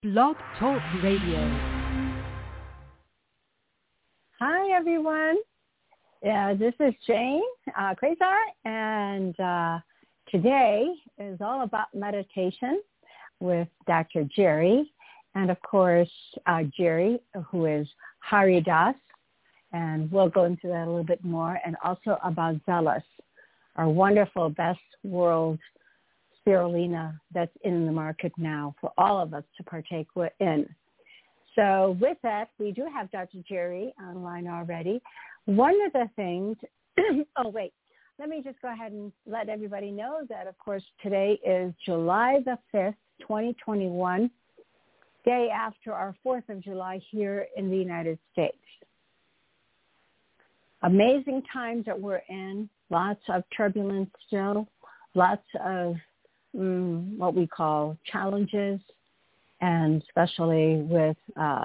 Blog Talk Radio. Hi, everyone. This is Jane Quasar, and today is all about meditation with Dr. Jerry, and of course, Jerry, who is Hari Das, and we'll go into that a little bit more, and also about Zealous, our wonderful Best World spirulina that's in the market now for all of us to partake in. So with that, we do have Dr. Jerry online already. One of the things, let me just go ahead and let everybody know that, of course, today is July the 5th, 2021, day after our 4th of July here in the United States. Amazing times that we're in, lots of turbulence still, lots of what we call challenges, and especially with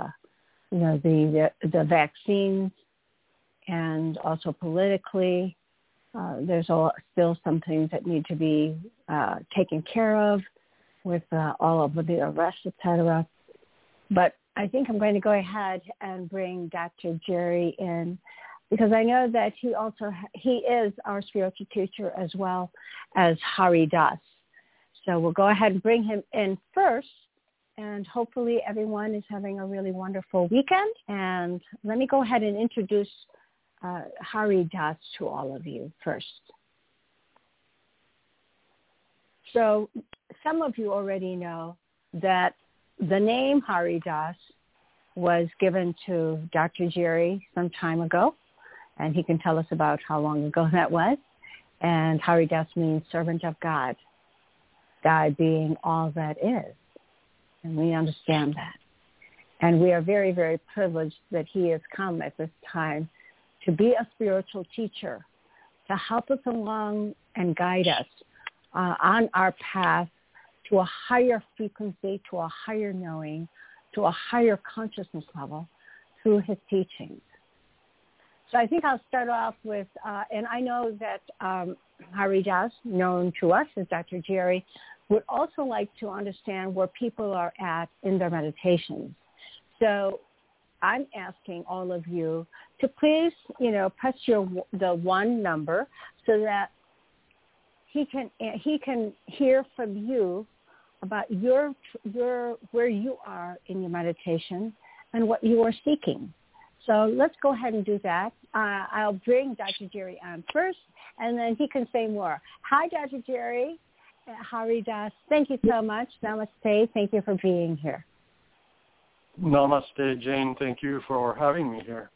the vaccines, and also politically, there's still some things that need to be taken care of with all of the arrests, etc. But I think I'm going to go ahead and bring Dr. Jerry in, because I know that he is our spiritual teacher as well as Hari Das. So we'll go ahead and bring him in first, and hopefully everyone is having a really wonderful weekend. And let me go ahead and introduce Hari Das to all of you first. So some of you already know that the name Hari Das was given to Dr. Jerry some time ago, and he can tell us about how long ago that was. And Hari Das means servant of God, God being all that is. And we understand that. And we are very, very privileged that he has come at this time to be a spiritual teacher, to help us along and guide us on our path to a higher frequency, to a higher knowing, to a higher consciousness level through his teachings. So I think I'll start off with, and I know that Hari Das, known to us as Dr. Jerry, would also like to understand where people are at in their meditations. So I'm asking all of you to please, press the one number so that he can hear from you about where you are in your meditation and what you are seeking. So let's go ahead and do that. I'll bring Dr. Jerry on first, and then he can say more. Hi, Dr. Jerry. Hari Das, thank you so much. Namaste. Thank you for being here. Namaste, Jane. Thank you for having me here.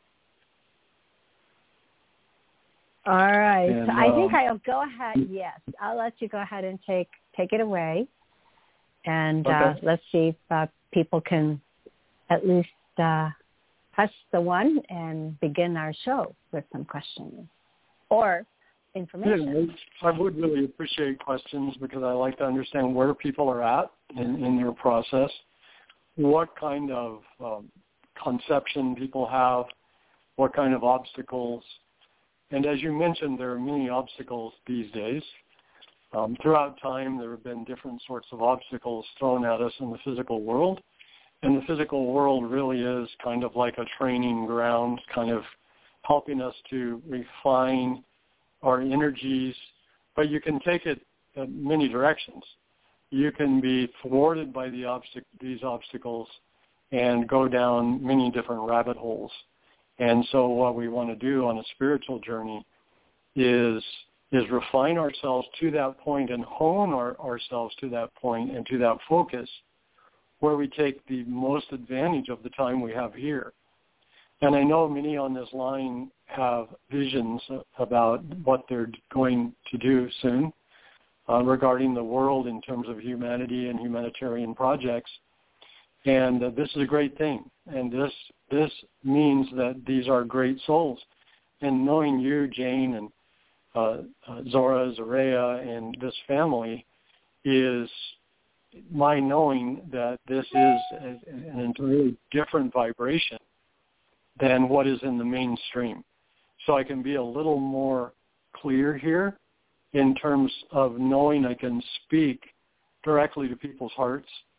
All right. And, so I think I'll go ahead. Yes, I'll let you go ahead and take it away. And okay. Let's see if people can at least press the one and begin our show with some questions or information. Yeah, I would really appreciate questions, because I like to understand where people are at in their process, what kind of conception people have, what kind of obstacles. And as you mentioned, there are many obstacles these days. Throughout time, there have been different sorts of obstacles thrown at us in the physical world. And the physical world really is kind of like a training ground, kind of helping us to refine our energies, but you can take it in many directions. You can be thwarted by these obstacles and go down many different rabbit holes. And so what we want to do on a spiritual journey is refine ourselves to that point and hone ourselves to that point and to that focus where we take the most advantage of the time we have here. And I know many on this line have visions about what they're going to do soon regarding the world in terms of humanity and humanitarian projects. And this is a great thing. And this means that these are great souls. And knowing you, Jane, and Zora, Zaria, and this family is my knowing that this is an entirely different vibration than what is in the mainstream. So I can be a little more clear here in terms of knowing I can speak directly to people's hearts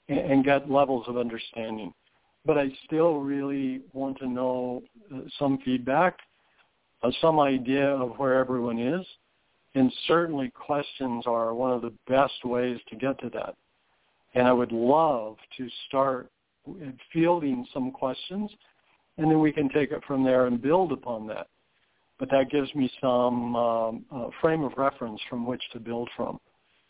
and get levels of understanding. But I still really want to know some feedback, some idea of where everyone is. And certainly questions are one of the best ways to get to that. And I would love to start fielding some questions, and then we can take it from there and build upon that. But that gives me some frame of reference from which to build from.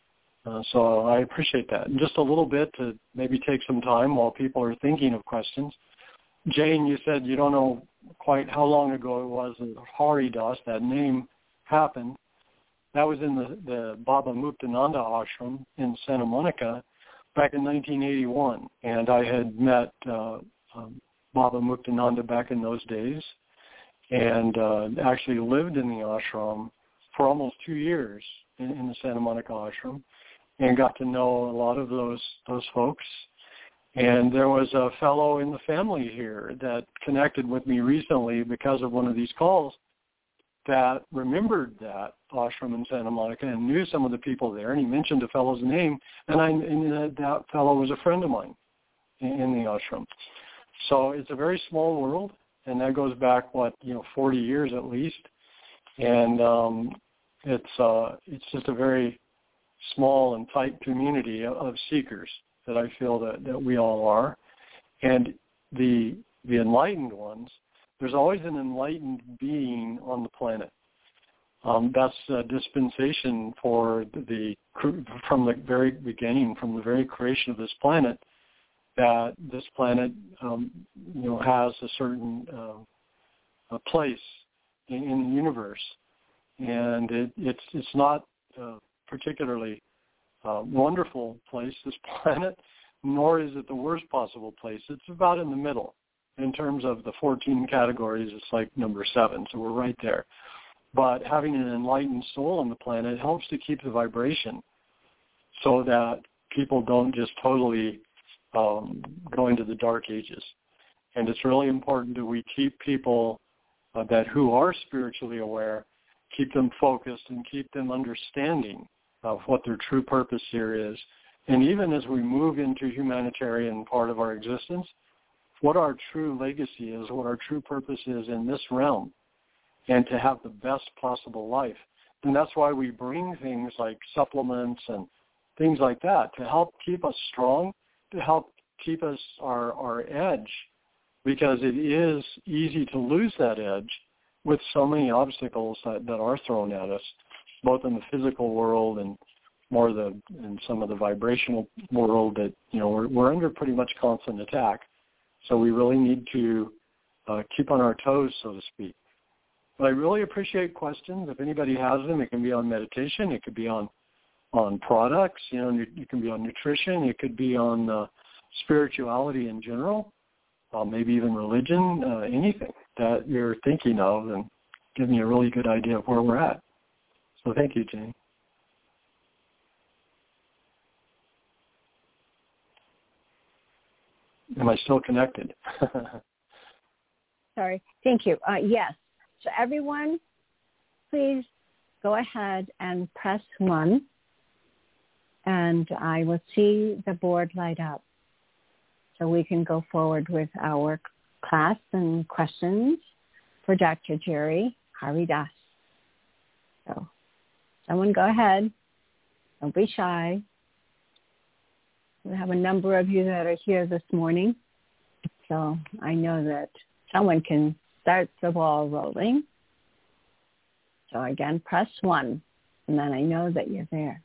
So I appreciate that. And just a little bit to maybe take some time while people are thinking of questions. Jane, you said you don't know quite how long ago it was that Haridas, that name, happened. That was in the Baba Muktananda ashram in Santa Monica back in 1981. And I had met Baba Muktananda back in those days and actually lived in the ashram for almost 2 years in the Santa Monica ashram, and got to know a lot of those folks. And there was a fellow in the family here that connected with me recently because of one of these calls that remembered that ashram in Santa Monica and knew some of the people there, and he mentioned a fellow's name, and that fellow was a friend of mine in the ashram. So it's a very small world, and that goes back, 40 years at least. And it's just a very small and tight community of seekers that I feel that we all are. And the enlightened ones, there's always an enlightened being on the planet. That's a dispensation from the very beginning, from the very creation of this planet, that this planet has a certain a place in the universe. And it's not particularly wonderful place, this planet, nor is it the worst possible place. It's about in the middle. In terms of the 14 categories, it's like number 7, so we're right there. But having an enlightened soul on the planet helps to keep the vibration so that people don't just totally go into the dark ages. And it's really important that we keep people who are spiritually aware, keep them focused and keep them understanding of what their true purpose here is. And even as we move into humanitarian part of our existence, what our true legacy is, what our true purpose is in this realm, and to have the best possible life. And that's why we bring things like supplements and things like that to help keep us strong, to help keep us our edge, because it is easy to lose that edge with so many obstacles that are thrown at us, both in the physical world and more in some of the vibrational world that, we're under pretty much constant attack. So we really need to keep on our toes, so to speak. But I really appreciate questions. If anybody has them, it can be on meditation. It could be on products. It can be on nutrition. It could be on spirituality in general, maybe even religion, anything that you're thinking of, and give me a really good idea of where we're at. So thank you, Jane. Am I still connected? Sorry. Thank you. Yes. So everyone, please go ahead and press 1, and I will see the board light up so we can go forward with our class and questions for Dr. Jerry Haridas. So someone go ahead. Don't be shy. We have a number of you that are here this morning, so I know that someone can start the ball rolling. So again, press 1, and then I know that you're there.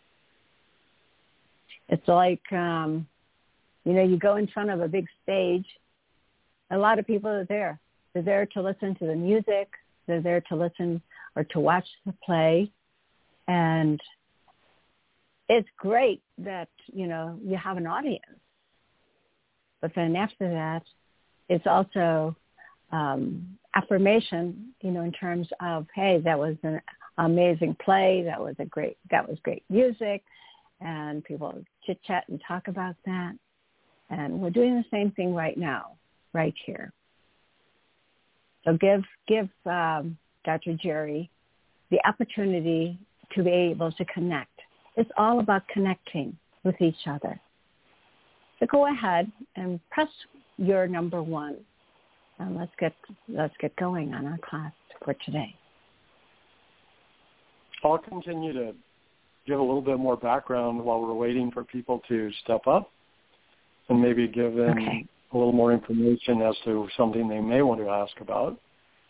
It's like, you go in front of a big stage. A lot of people are there. They're there to listen to the music. They're there to listen or to watch the play. And it's great that, you have an audience. But then after that, it's also affirmation, in terms of, hey, that was an amazing play. That was great music. And people chit chat and talk about that. And we're doing the same thing right now, right here. So give Dr. Jerry the opportunity to be able to connect. It's all about connecting with each other. So go ahead and press your number 1. And let's get going on our class for today. I'll continue to give a little bit more background while we're waiting for people to step up, and maybe give them a little more information as to something they may want to ask about.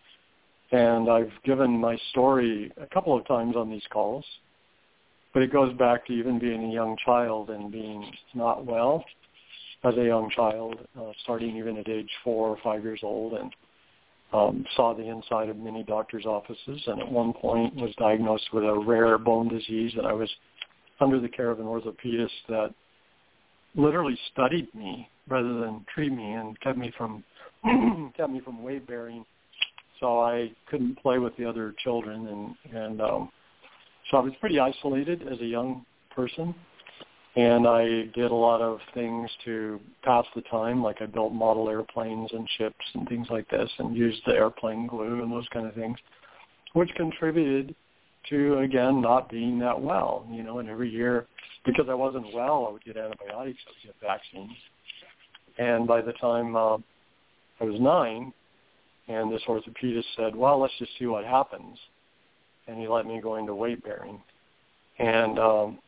And I've given my story a couple of times on these calls, but it goes back to even being a young child and being not well as a young child, starting even at age 4 or 5 years old, and saw the inside of many doctors' offices, and at one point was diagnosed with a rare bone disease, and I was under the care of an orthopedist that literally studied me rather than treat me, and kept me from weight bearing, so I couldn't play with the other children, and so I was pretty isolated as a young person. And I did a lot of things to pass the time, like I built model airplanes and ships and things like this, and used the airplane glue and those kind of things, which contributed to, again, not being that well. And every year, because I wasn't well, I would get antibiotics, I would get vaccines. And by the time I was 9, and this orthopedist said, well, let's just see what happens. And he let me go into weight bearing. And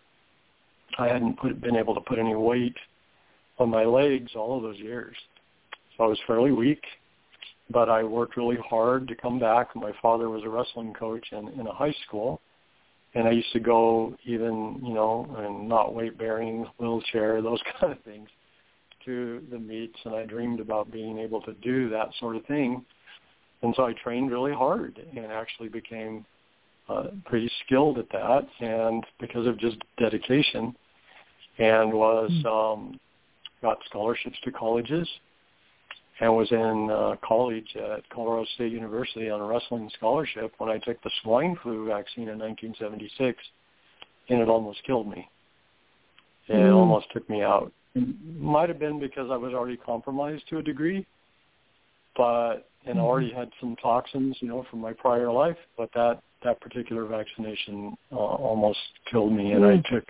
I hadn't been able to put any weight on my legs all of those years. So I was fairly weak, but I worked really hard to come back. My father was a wrestling coach in a high school, and I used to go even, and not weight-bearing, wheelchair, those kind of things, to the meets, and I dreamed about being able to do that sort of thing. And so I trained really hard and actually became pretty skilled at that, and because of just dedication, and got scholarships to colleges, and was in college at Colorado State University on a wrestling scholarship when I took the swine flu vaccine in 1976, and it almost killed me. It almost took me out. It might have been because I was already compromised to a degree, and I already had some toxins, from my prior life, but that particular vaccination almost killed me, and I took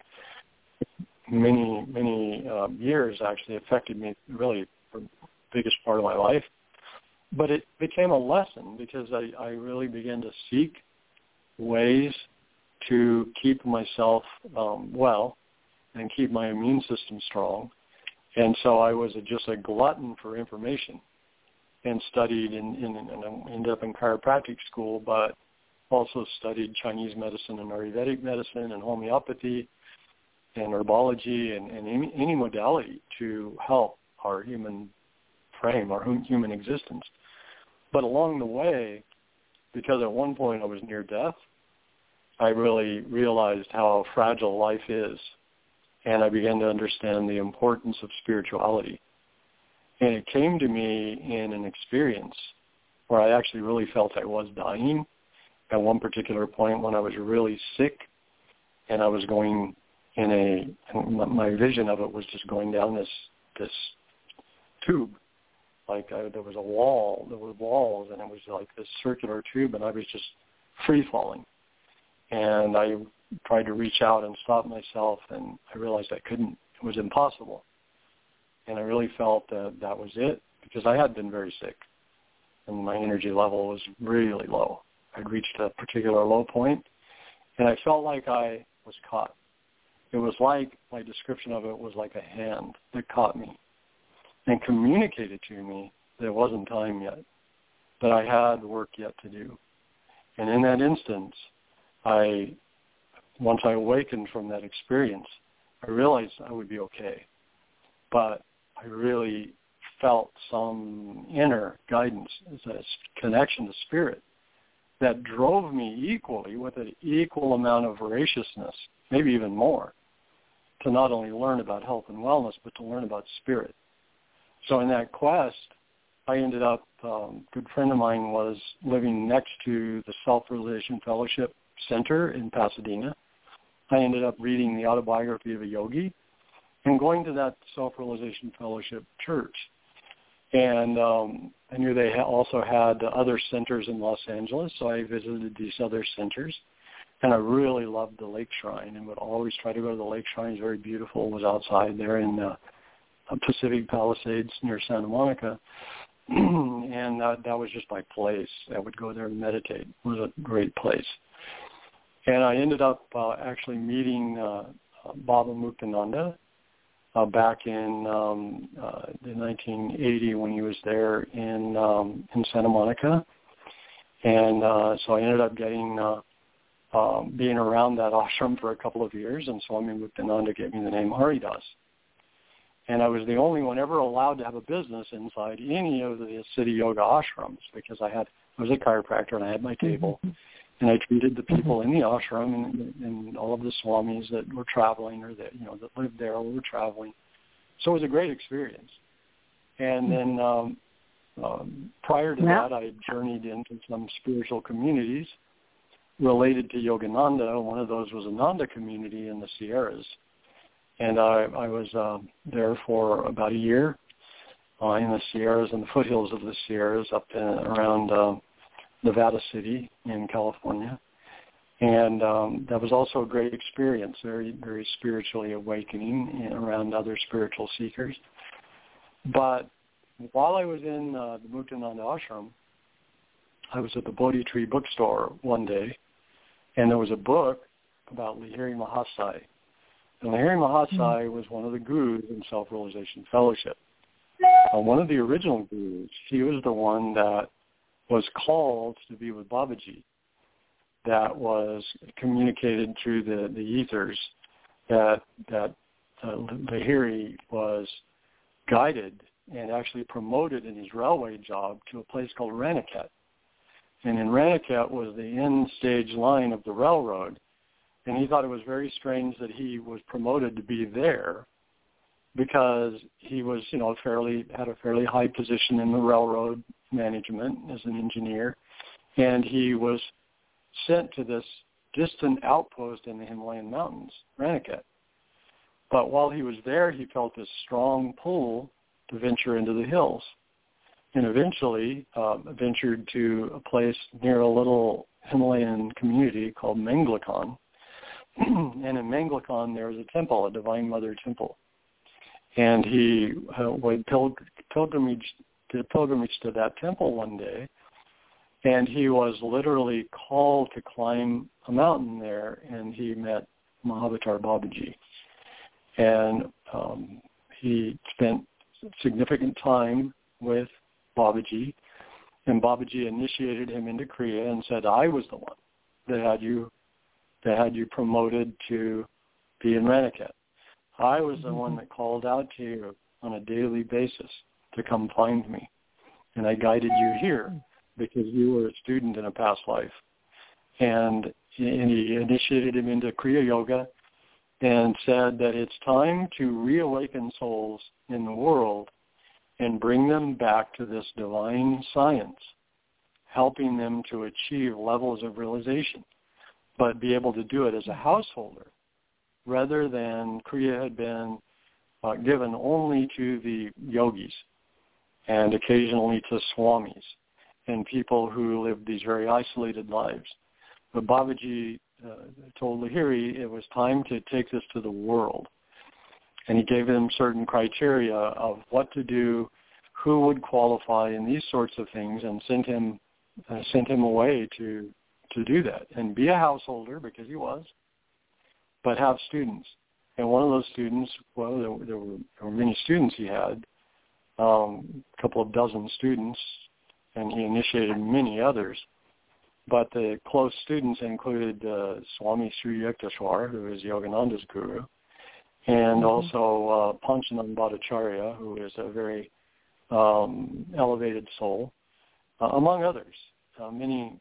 many years, actually affected me really for the biggest part of my life. But it became a lesson because I really began to seek ways to keep myself well and keep my immune system strong. And so I was just a glutton for information and studied and ended up in chiropractic school, but also studied Chinese medicine and Ayurvedic medicine and homeopathy and herbology and any modality to help our human frame, our human existence. But along the way, because at one point I was near death, I really realized how fragile life is, and I began to understand the importance of spirituality. And it came to me in an experience where I actually really felt I was dying at one particular point when I was really sick, and I was going my vision of it was just going down this tube. Like there was walls, and it was like this circular tube, and I was just free falling. And I tried to reach out and stop myself, and I realized I couldn't. It was impossible. And I really felt that was it, because I had been very sick, and my energy level was really low. I'd reached a particular low point, and I felt like I was caught. It was like, my description of it was like a hand that caught me and communicated to me that it wasn't time yet, that I had work yet to do. And in that instance, once I awakened from that experience, I realized I would be okay. But I really felt some inner guidance, a connection to spirit, that drove me equally, with an equal amount of voraciousness, maybe even more, to not only learn about health and wellness, but to learn about spirit. So in that quest, I ended up, a good friend of mine was living next to the Self-Realization Fellowship Center in Pasadena. I ended up reading the autobiography of a yogi and going to that Self-Realization Fellowship church. And I knew they also had other centers in Los Angeles, so I visited these other centers. And I really loved the lake shrine and would always try to go to the lake shrine. It's very beautiful. It was outside there in Pacific Palisades near Santa Monica. And that was just my place. I would go there and meditate. It was a great place. And I ended up actually meeting Baba Muktananda back in 1980 when he was there in Santa Monica. And so I ended up getting being around that ashram for a couple of years, and Swami Muktananda gave me the name Haridas. And I was the only one ever allowed to have a business inside any of the city yoga ashrams because I was a chiropractor and I had my table. And I treated the people in the ashram and all of the swamis that were traveling or that lived there or were traveling. So it was a great experience. And then prior to that, I journeyed into some spiritual communities related to Yogananda. One of those was a Nanda community in the Sierras. And I was there for about a year in the Sierras and the foothills of the Sierras up around Nevada City in California. And that was also a great experience, very, very spiritually awakening around other spiritual seekers. But while I was in the Muktananda ashram, I was at the Bodhi Tree bookstore one day, and there was a book about Lahiri Mahasai. And Lahiri Mahasai was one of the gurus in Self-Realization Fellowship. One of the original gurus, he was the one that was called to be with Babaji, that was communicated through the ethers, that Lahiri was guided and actually promoted in his railway job to a place called Raniket. And in Raniket was the end stage line of the railroad. And he thought it was very strange that he was promoted to be there because he was, had a fairly high position in the railroad management as an engineer. And he was sent to this distant outpost in the Himalayan mountains, Raniket. But while he was there, he felt this strong pull to venture into the hills. And eventually ventured to a place near a little Himalayan community called Manglakan. And in Manglakan, there was a temple, a Divine Mother temple. And he did pilgrimage to that temple one day, and he was literally called to climb a mountain there, and he met Mahavatar Babaji. And he spent significant time with Babaji, and Babaji initiated him into Kriya and said, I was the one that had you promoted to be in Raniket. I was the one that called out to you on a daily basis to come find me. And I guided you here because you were a student in a past life. And he initiated him into Kriya Yoga and said that it's time to reawaken souls in the world and bring them back to this divine science, helping them to achieve levels of realization, but be able to do it as a householder rather than Kriya had been given only to the yogis and occasionally to swamis and people who lived these very isolated lives. But Babaji told Lahiri it was time to take this to the world. And he gave him certain criteria of what to do, who would qualify, and these sorts of things, and sent him away to do that and be a householder, because he was, but have students. And one of those students, well, there were many students he had, a couple of dozen students, and he initiated many others. But the close students included Swami Sri Yukteswar, who is Yogananda's guru, and also Panchanand Bhattacharya, who is a very elevated soul, among others. Many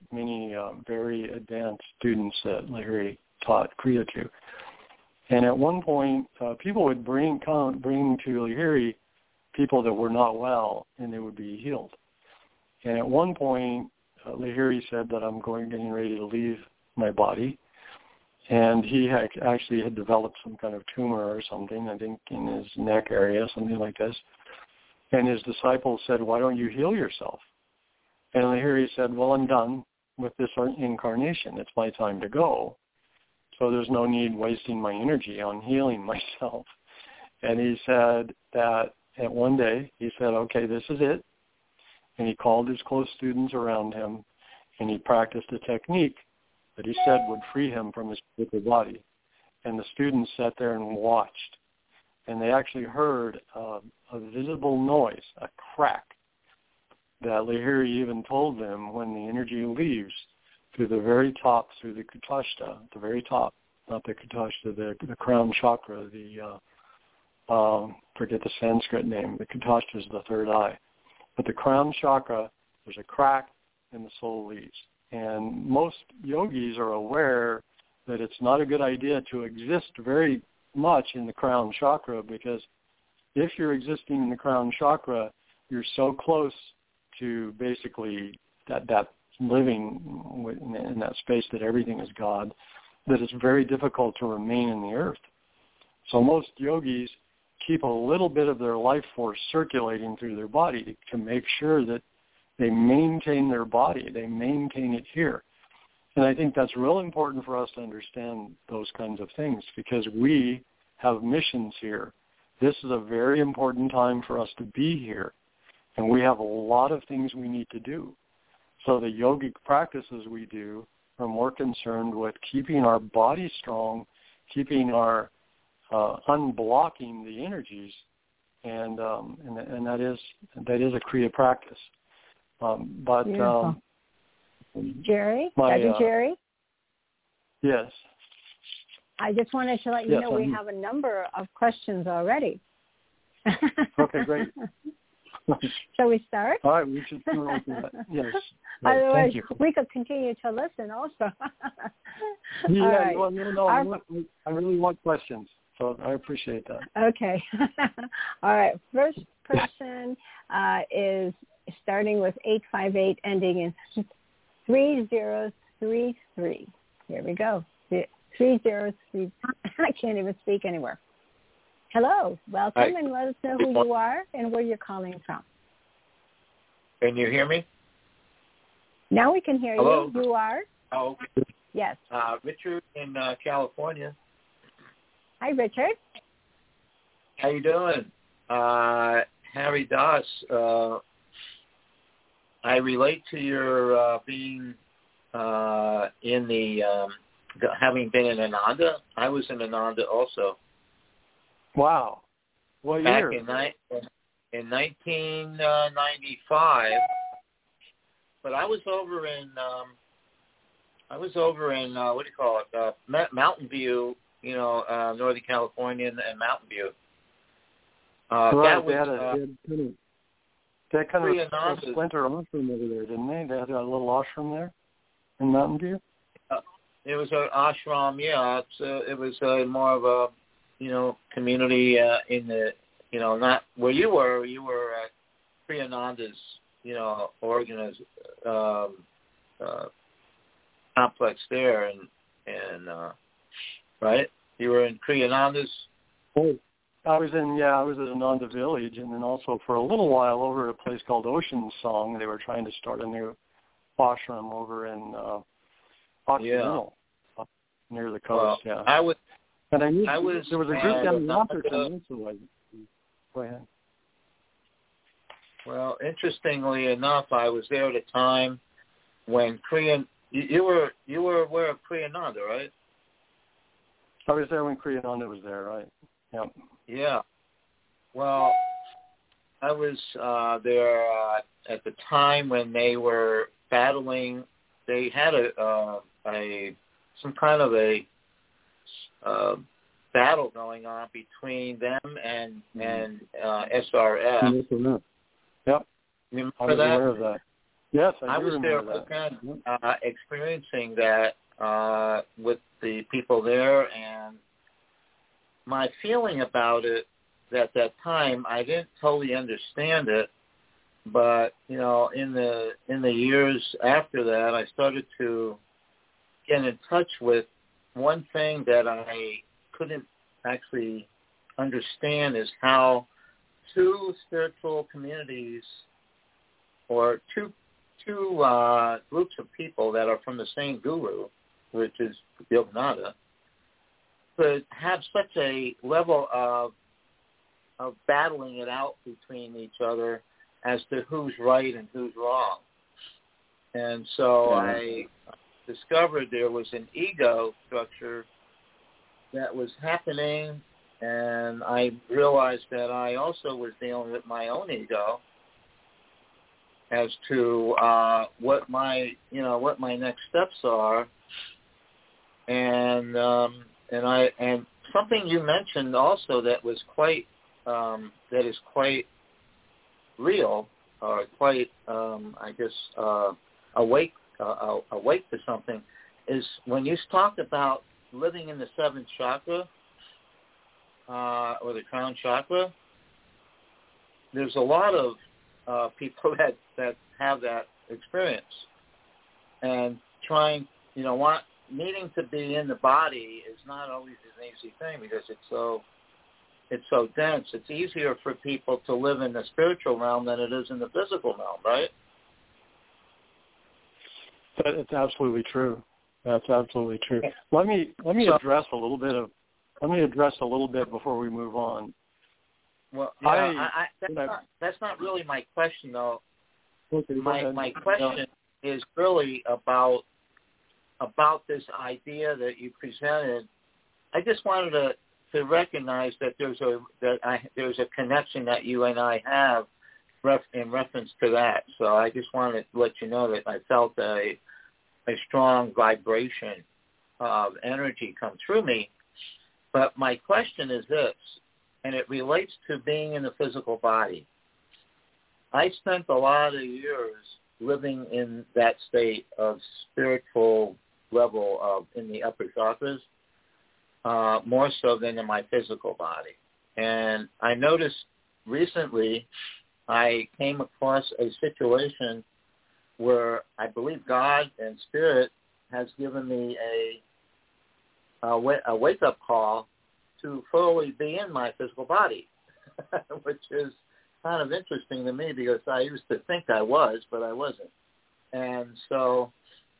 very advanced students that Lahiri taught Kriya to. And at one point, people would bring to Lahiri people that were not well, and they would be healed. And at one point, Lahiri said that I'm getting ready to leave my body. And he actually had developed some kind of tumor or something, I think in his neck area, something like this. And his disciples said, why don't you heal yourself? And Lahiri said, well, I'm done with this incarnation. It's my time to go. So there's no need wasting my energy on healing myself. And he said that And one day he said, okay, this is it. And he called his close students around him, and he practiced a technique that he said would free him from his physical body. And the students sat there and watched. And they actually heard a visible noise, a crack, that Lahiri even told them when the energy leaves through the very top, through the Kutashta, the very top, not the Kutashta, the crown chakra, forget the Sanskrit name, the Kutashta is the third eye. But the crown chakra, there's a crack and the soul leaves. And most yogis are aware that it's not a good idea to exist very much in the crown chakra, because if you're existing in the crown chakra, you're so close to basically that living in that space that everything is God, that it's very difficult to remain in the earth. So most yogis keep a little bit of their life force circulating through their body to make sure that they maintain their body, they maintain it here. And I think that's real important for us to understand those kinds of things, because we have missions here. This is a very important time for us to be here, and we have a lot of things we need to do. So the yogic practices we do are more concerned with keeping our body strong, keeping our unblocking the energies, and that is a Kriya practice. Jerry, Dr. Jerry? Yes. I just wanted to let you know we have a number of questions already. Okay, great. Shall we start? All right, we should start with that. Yes. Otherwise, we could continue to listen also. Yeah, right. well, no, I really want questions, so I appreciate that. Okay. All right. First person is starting with 858, ending in 3033. Here we go. 303. I can't even speak anymore. Hello. Welcome. Hi. And let us know who you are and where you're calling from. Can you hear me? Now we can hear Hello? you. You are? Oh, okay. Yes. Richard in California. Hi, Richard. How you doing? Hari Das. I relate to your being in the having been in Ananda. I was in Ananda also. Wow. What year? Back in 1995. But I was over in what do you call it? Mountain View, Northern California and Mountain View. Right. That they kind of a splinter ashram over there, didn't they? They had a little ashram there in Mountain View. It was an ashram, yeah. It was more of a, community in the, not where you were. You were at Kriyananda's, complex there, and right? You were in Kriyananda's. Oh, I was at Ananda Village, and then also for a little while over at a place called Ocean Song. They were trying to start a new ashram over in Occidental, near the coast. Well, yeah. There was a group down in Africa. Go ahead. Well, interestingly enough, I was there at a time when you were aware of Kriyananda, right? I was there when Kriyananda was there, right? Yep. Yeah. Well, I was there at the time when they were battling. They had some kind of a battle going on between them and SRF. Yep. You remember I was aware of that. Yes, I was there experiencing that with the people there, and my feeling about it at that time, I didn't totally understand it, but in the years after that, I started to get in touch with one thing that I couldn't actually understand is how two spiritual communities or two groups of people that are from the same guru, which is Yogananda, could have such a level of battling it out between each other as to who's right and who's wrong. And so I discovered there was an ego structure that was happening, and I realized that I also was dealing with my own ego as to what my next steps are, and something you mentioned also that was quite that is quite real, or quite awake to something, is when you talk about living in the seventh chakra or the crown chakra. There's a lot of people that have that experience, and needing to be in the body is not always an easy thing because it's so dense. It's easier for people to live in the spiritual realm than it is in the physical realm, right? It's absolutely true. That's absolutely true. Let me address a little bit before we move on. Well, that's not really my question, though. Okay, my question is really about this idea that you presented. I just wanted to recognize that there's a connection that you and I have in reference to that. So I just wanted to let you know that I felt a strong vibration of energy come through me. But my question is this, and it relates to being in the physical body. I spent a lot of years living in that state of spiritual level of in the upper chakras, more so than in my physical body. And I noticed recently I came across a situation where I believe God and Spirit has given me a wake-up call to fully be in my physical body, which is kind of interesting to me because I used to think I was, but I wasn't. And so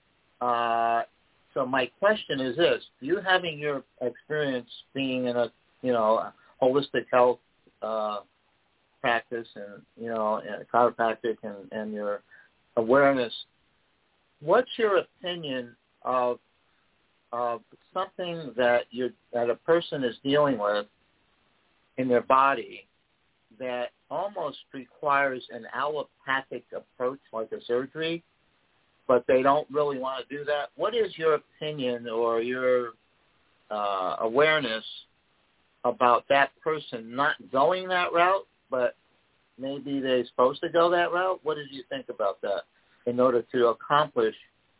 my question is this: you having your experience being in a holistic health practice and chiropractic and your awareness, what's your opinion of something that a person is dealing with in their body that almost requires an allopathic approach, like a surgery, but they don't really want to do that? What is your opinion or your awareness about that person not going that route, but maybe they're supposed to go that route? What did you think about that in order to accomplish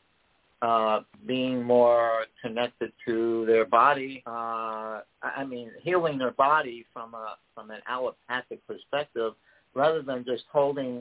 being more connected to their body? Healing their body from an allopathic perspective, rather than just holding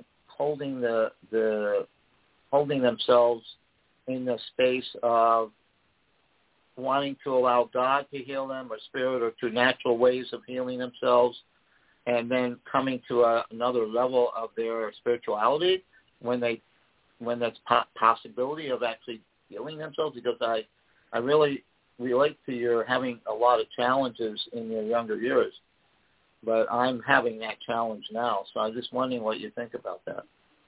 themselves in the space of wanting to allow God to heal them, or Spirit, or to natural ways of healing themselves, and then coming to another level of their spirituality when that's possibility of actually healing themselves. Because I really relate to your having a lot of challenges in your younger years, but I'm having that challenge now. So I'm just wondering what you think about that.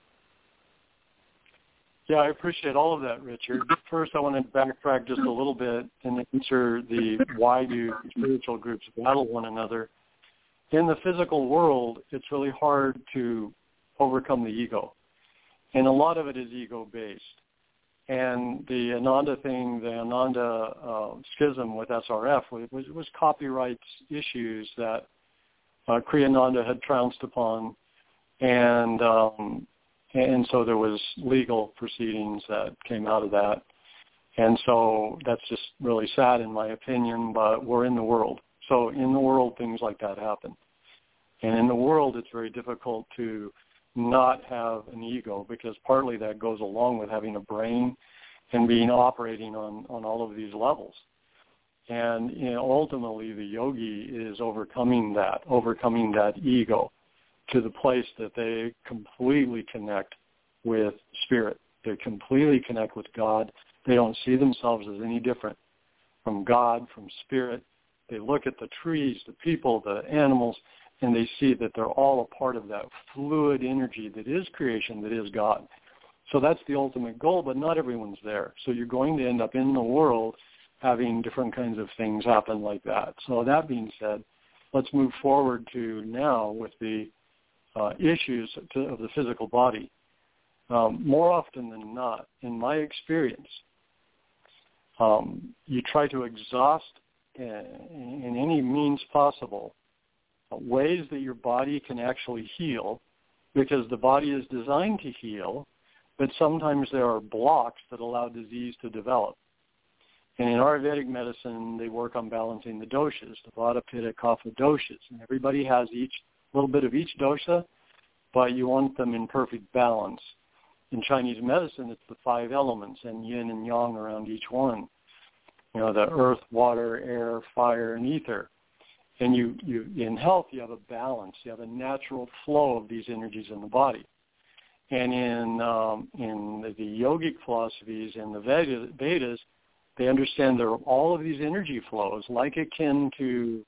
Yeah, I appreciate all of that, Richard. First, I want to backtrack just a little bit and answer the why do spiritual groups battle one another. In the physical world, it's really hard to overcome the ego, and a lot of it is ego-based. And the Ananda thing, the Ananda schism with SRF was copyright issues that Kriyananda had trounced upon, and so there was legal proceedings that came out of that. And so that's just really sad in my opinion, but we're in the world. So in the world, things like that happen. And in the world, it's very difficult to not have an ego, because partly that goes along with having a brain and being operating on all of these levels. And ultimately, the yogi is overcoming that ego to the place that they completely connect with Spirit. They completely connect with God. They don't see themselves as any different from God, from Spirit. They look at the trees, the people, the animals, and they see that they're all a part of that fluid energy that is creation, that is God. So that's the ultimate goal, but not everyone's there. So you're going to end up in the world having different kinds of things happen like that. So that being said, let's move forward to now with the issues of the physical body. More often than not, in my experience, you try to exhaust in any means possible ways that your body can actually heal, because the body is designed to heal, but sometimes there are blocks that allow disease to develop. And in Ayurvedic medicine, they work on balancing the doshas, the Vata, Pitta, Kapha doshas. And everybody has each little bit of each dosha, but you want them in perfect balance. In Chinese medicine, it's the 5 elements and yin and yang around each one. You know, the earth, water, air, fire, and ether. And you in health, you have a balance. You have a natural flow of these energies in the body. And in the yogic philosophies and the Vedas, they understand there are all of these energy flows, like akin to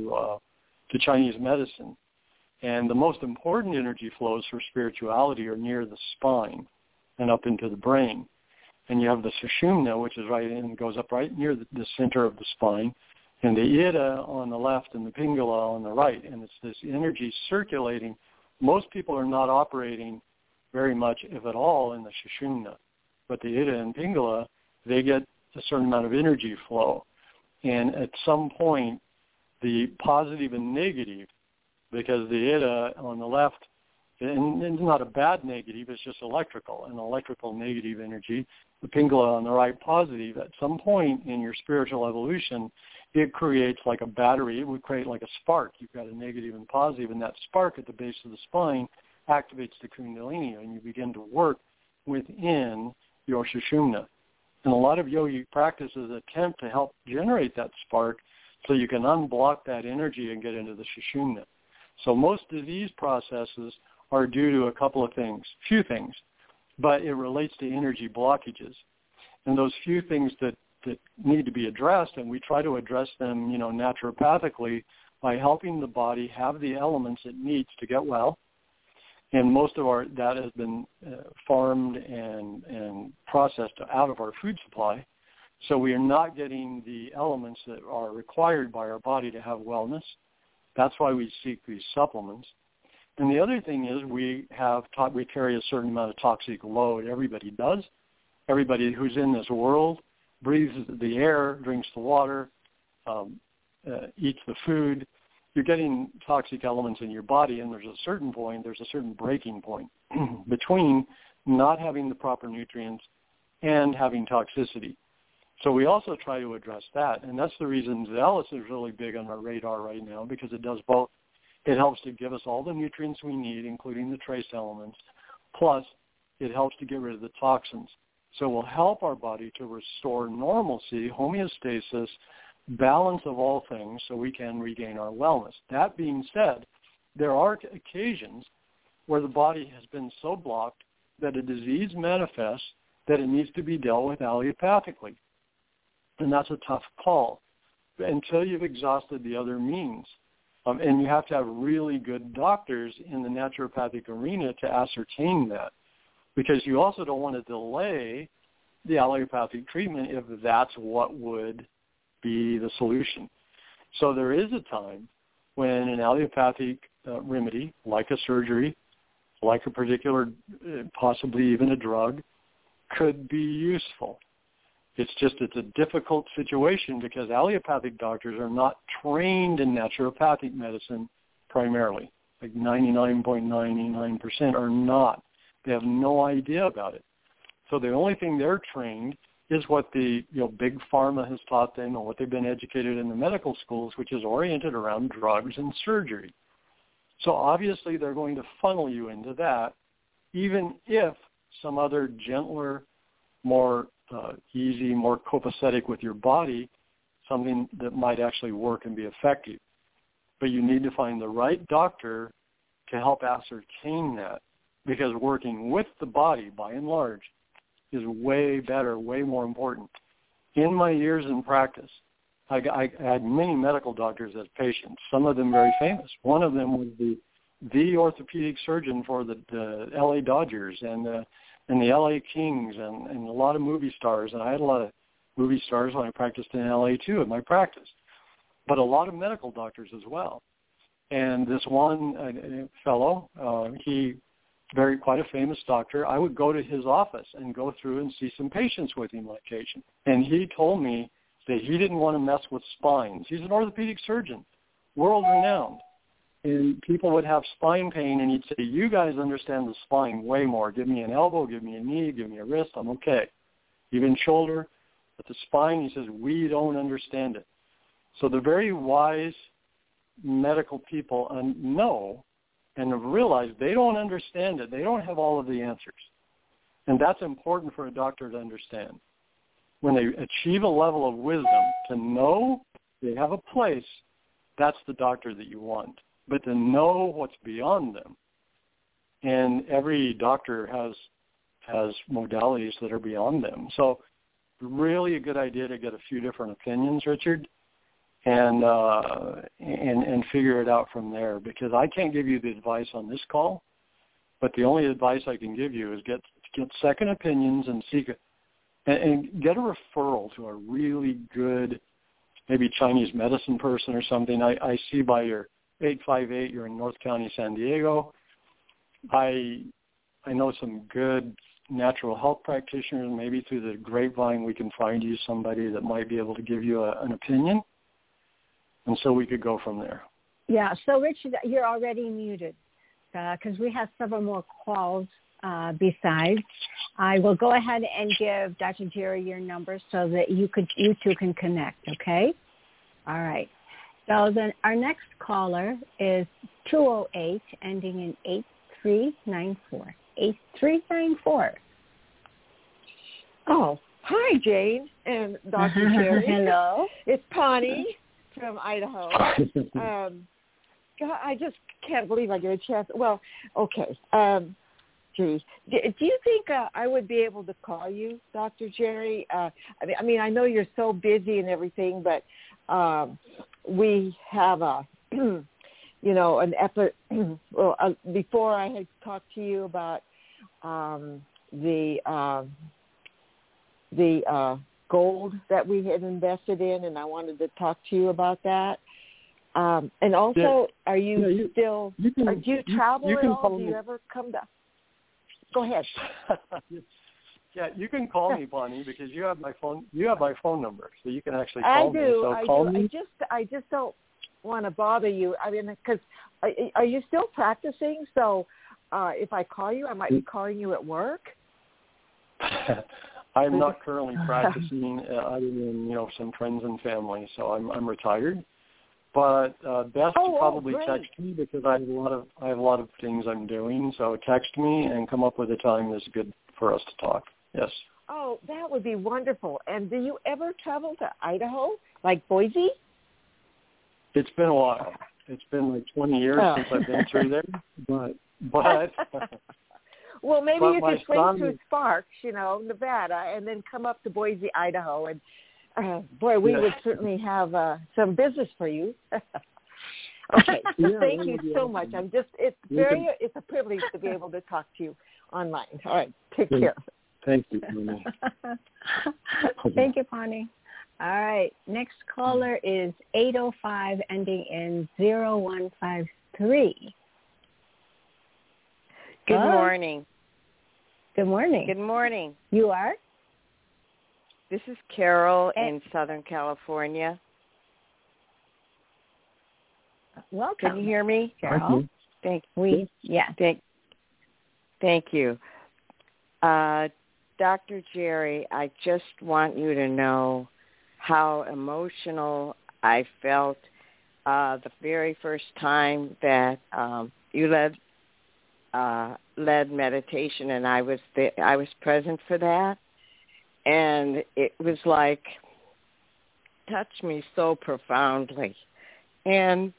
Chinese medicine. And the most important energy flows for spirituality are near the spine and up into the brain. And you have the sushumna, which is right in, goes up right near the center of the spine, and the ida on the left and the pingala on the right. And it's this energy circulating. Most people are not operating very much, if at all, in the sushumna. But the ida and pingala, they get a certain amount of energy flow. And at some point, the positive and negative, because the ida on the left, and it's not a bad negative, it's just electrical, an electrical negative energy. The pingala on the right positive. At some point in your spiritual evolution, it creates like a battery. It would create like a spark. You've got a negative and positive, and that spark at the base of the spine activates the kundalini, and you begin to work within your sushumna. And a lot of yogic practices attempt to help generate that spark so you can unblock that energy and get into the sushumna. So most disease processes are due to a couple of things, few things, but it relates to energy blockages. And those few things that need to be addressed, and we try to address them, naturopathically by helping the body have the elements it needs to get well. And most of that has been farmed and processed out of our food supply. So we are not getting the elements that are required by our body to have wellness. That's why we seek these supplements. And the other thing is we carry a certain amount of toxic load. Everybody does. Everybody who's in this world breathes the air, drinks the water, eats the food. You're getting toxic elements in your body, and there's a certain breaking point between not having the proper nutrients and having toxicity. So we also try to address that, and that's the reason Zealous is really big on our radar right now, because it does both. It helps to give us all the nutrients we need, including the trace elements, plus it helps to get rid of the toxins. So we'll help our body to restore normalcy, homeostasis, balance of all things, so we can regain our wellness. That being said, there are occasions where the body has been so blocked that a disease manifests that it needs to be dealt with allopathically. And that's a tough call until you've exhausted the other means. And you have to have really good doctors in the naturopathic arena to ascertain that, because you also don't want to delay the allopathic treatment if that's what would be the solution. So there is a time when an allopathic remedy, like a surgery, like a particular, possibly even a drug, could be useful. It's a difficult situation because allopathic doctors are not trained in naturopathic medicine primarily. Like 99.99% are not. They have no idea about it. So the only thing they're trained is what the big pharma has taught them and what they've been educated in the medical schools, which is oriented around drugs and surgery. So obviously they're going to funnel you into that, even if some other gentler, more easy, more copacetic with your body, something that might actually work and be effective. But you need to find the right doctor to help ascertain that, because working with the body, by and large, is way better, way more important. In my years in practice, I had many medical doctors as patients, some of them very famous. One of them was the orthopedic surgeon for the L.A. Dodgers and the L.A. Kings and a lot of movie stars. And I had a lot of movie stars when I practiced in L.A. too in my practice, but a lot of medical doctors as well. And this one fellow, quite a famous doctor, I would go to his office and go through and see some patients with him on occasion. And he told me that he didn't want to mess with spines. He's an orthopedic surgeon, world-renowned. And people would have spine pain, and he'd say, you guys understand the spine way more. Give me an elbow, give me a knee, give me a wrist, I'm okay. Even shoulder. But the spine, he says, we don't understand it. So the very wise medical people know and have realized they don't understand it. They don't have all of the answers. And that's important for a doctor to understand. When they achieve a level of wisdom to know they have a place, that's the doctor that you want. But to know what's beyond them, and every doctor has modalities that are beyond them. So really a good idea to get a few different opinions, Richard, and figure it out from there, because I can't give you the advice on this call, but the only advice I can give you is get second opinions and seek and get a referral to a really good, maybe Chinese medicine person or something. I see by your 858 you're in North County, San Diego. I know some good natural health practitioners. Maybe through the grapevine we can find you somebody that might be able to give you an opinion. And so we could go from there. Yeah. So, Richard, you're already muted because we have several more calls besides. I will go ahead and give Dr. Jerry your number so that you two can connect, okay? All right. So then our next caller is 208, ending in 8394. 8394. Oh, hi, Jane and Dr. Jerry. Hello. It's Connie from Idaho. I just can't believe I get a chance. Well, okay. Geez. Do you think I would be able to call you, Dr. Jerry? I mean, I know you're so busy and everything, but we have an effort. Well, before I had talked to you about the gold that we had invested in, and I wanted to talk to you about that. And also, do you travel at all? Do you ever come to? Go ahead. Yeah, you can call me, Bonnie, because you have my phone. You have my phone number, so you can actually call me. So call me. I just don't want to bother you. I mean, because are you still practicing? So if I call you, I might be calling you at work. I'm not currently practicing, other than some friends and family. So I'm retired. But best to probably text me, because I have a lot of things I'm doing. So text me and come up with a time that's good for us to talk. Yes. Oh, that would be wonderful. And do you ever travel to Idaho, like Boise? It's been a while. It's been like 20 years since I've been through there. But well, maybe you could swing through Sparks, Nevada, and then come up to Boise, Idaho, and boy, we would certainly have some business for you. Okay, thank you so much. It's a privilege to be able to talk to you online. All right, take care. Thank you, Connie. Thank you, Connie. All right, next caller is 805, ending in 0153. Good morning. Good morning. Good morning. You are? This is Carol in Southern California. Welcome. Can you hear me, Carol? Thank you. Thank you. Dr. Jerry, I just want you to know how emotional I felt the very first time that you led meditation, and I was present for that. And it was like, touched me so profoundly. And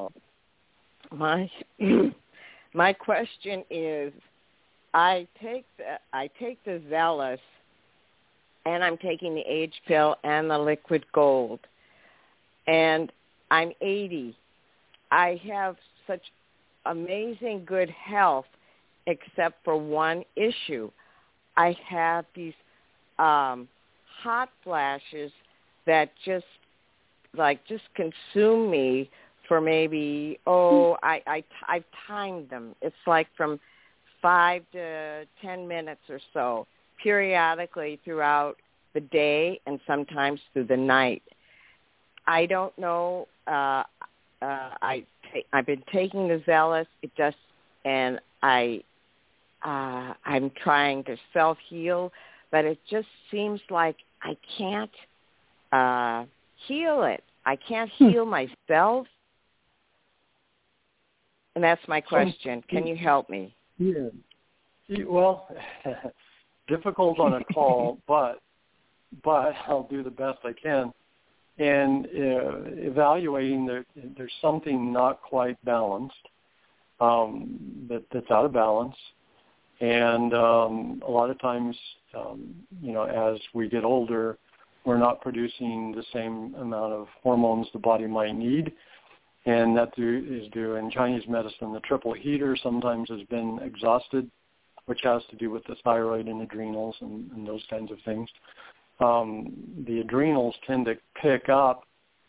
my question is, I take the Zealous, and I'm taking the age pill and the liquid gold. and I'm 80. I have such amazing good health except for one issue. I have these hot flashes that just consume me for maybe, I've timed them. It's like from 5 to 10 minutes or so, periodically throughout the day and sometimes through the night. I don't know. I've been taking the Zealous. And I'm trying to self-heal, but it just seems like I can't heal it. I can't heal myself. And that's my question. Can you help me? Yeah. Well, difficult on a call, but I'll do the best I can. And evaluating, there's something not quite balanced, that's out of balance. And a lot of times, as we get older, we're not producing the same amount of hormones the body might need. And that is due in Chinese medicine. The triple heater sometimes has been exhausted, which has to do with the thyroid and adrenals and those kinds of things. The adrenals tend to pick up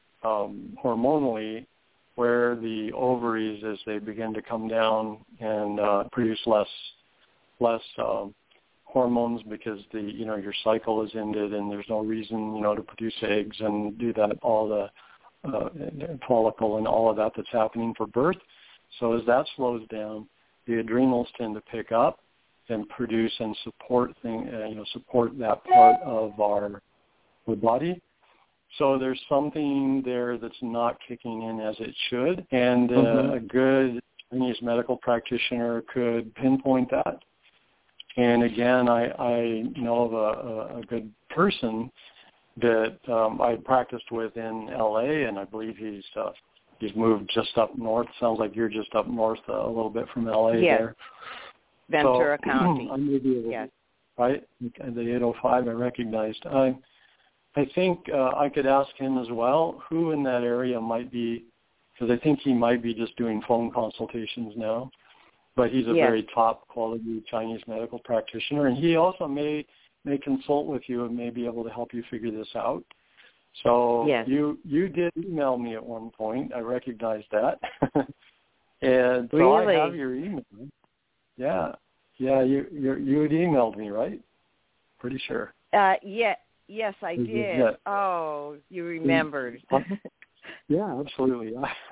hormonally where the ovaries, as they begin to come down and produce less hormones because your cycle is ended and there's no reason to produce eggs and do that, all the follicle and all of that's happening for birth. So as that slows down, the adrenals tend to pick up and produce and support that part of our body. So there's something there that's not kicking in as it should, and a good Chinese medical practitioner could pinpoint that. And again, I know of a good person that I practiced with in L.A., and I believe he's moved just up north. Sounds like you're just up north a little bit from L.A. Yes. There. Ventura County. I may be able yes. Right? The 805 I recognized. I think I could ask him as well who in that area might be, because I think he might be just doing phone consultations now, but he's a very top quality Chinese medical practitioner, and he also may consult with you and may be able to help you figure this out. So you did email me at one point. I recognized that. And so really? I have your email. Yeah, you had emailed me, right? Pretty sure. Yes, I did. Yeah. Oh, you remembered. Yeah, absolutely.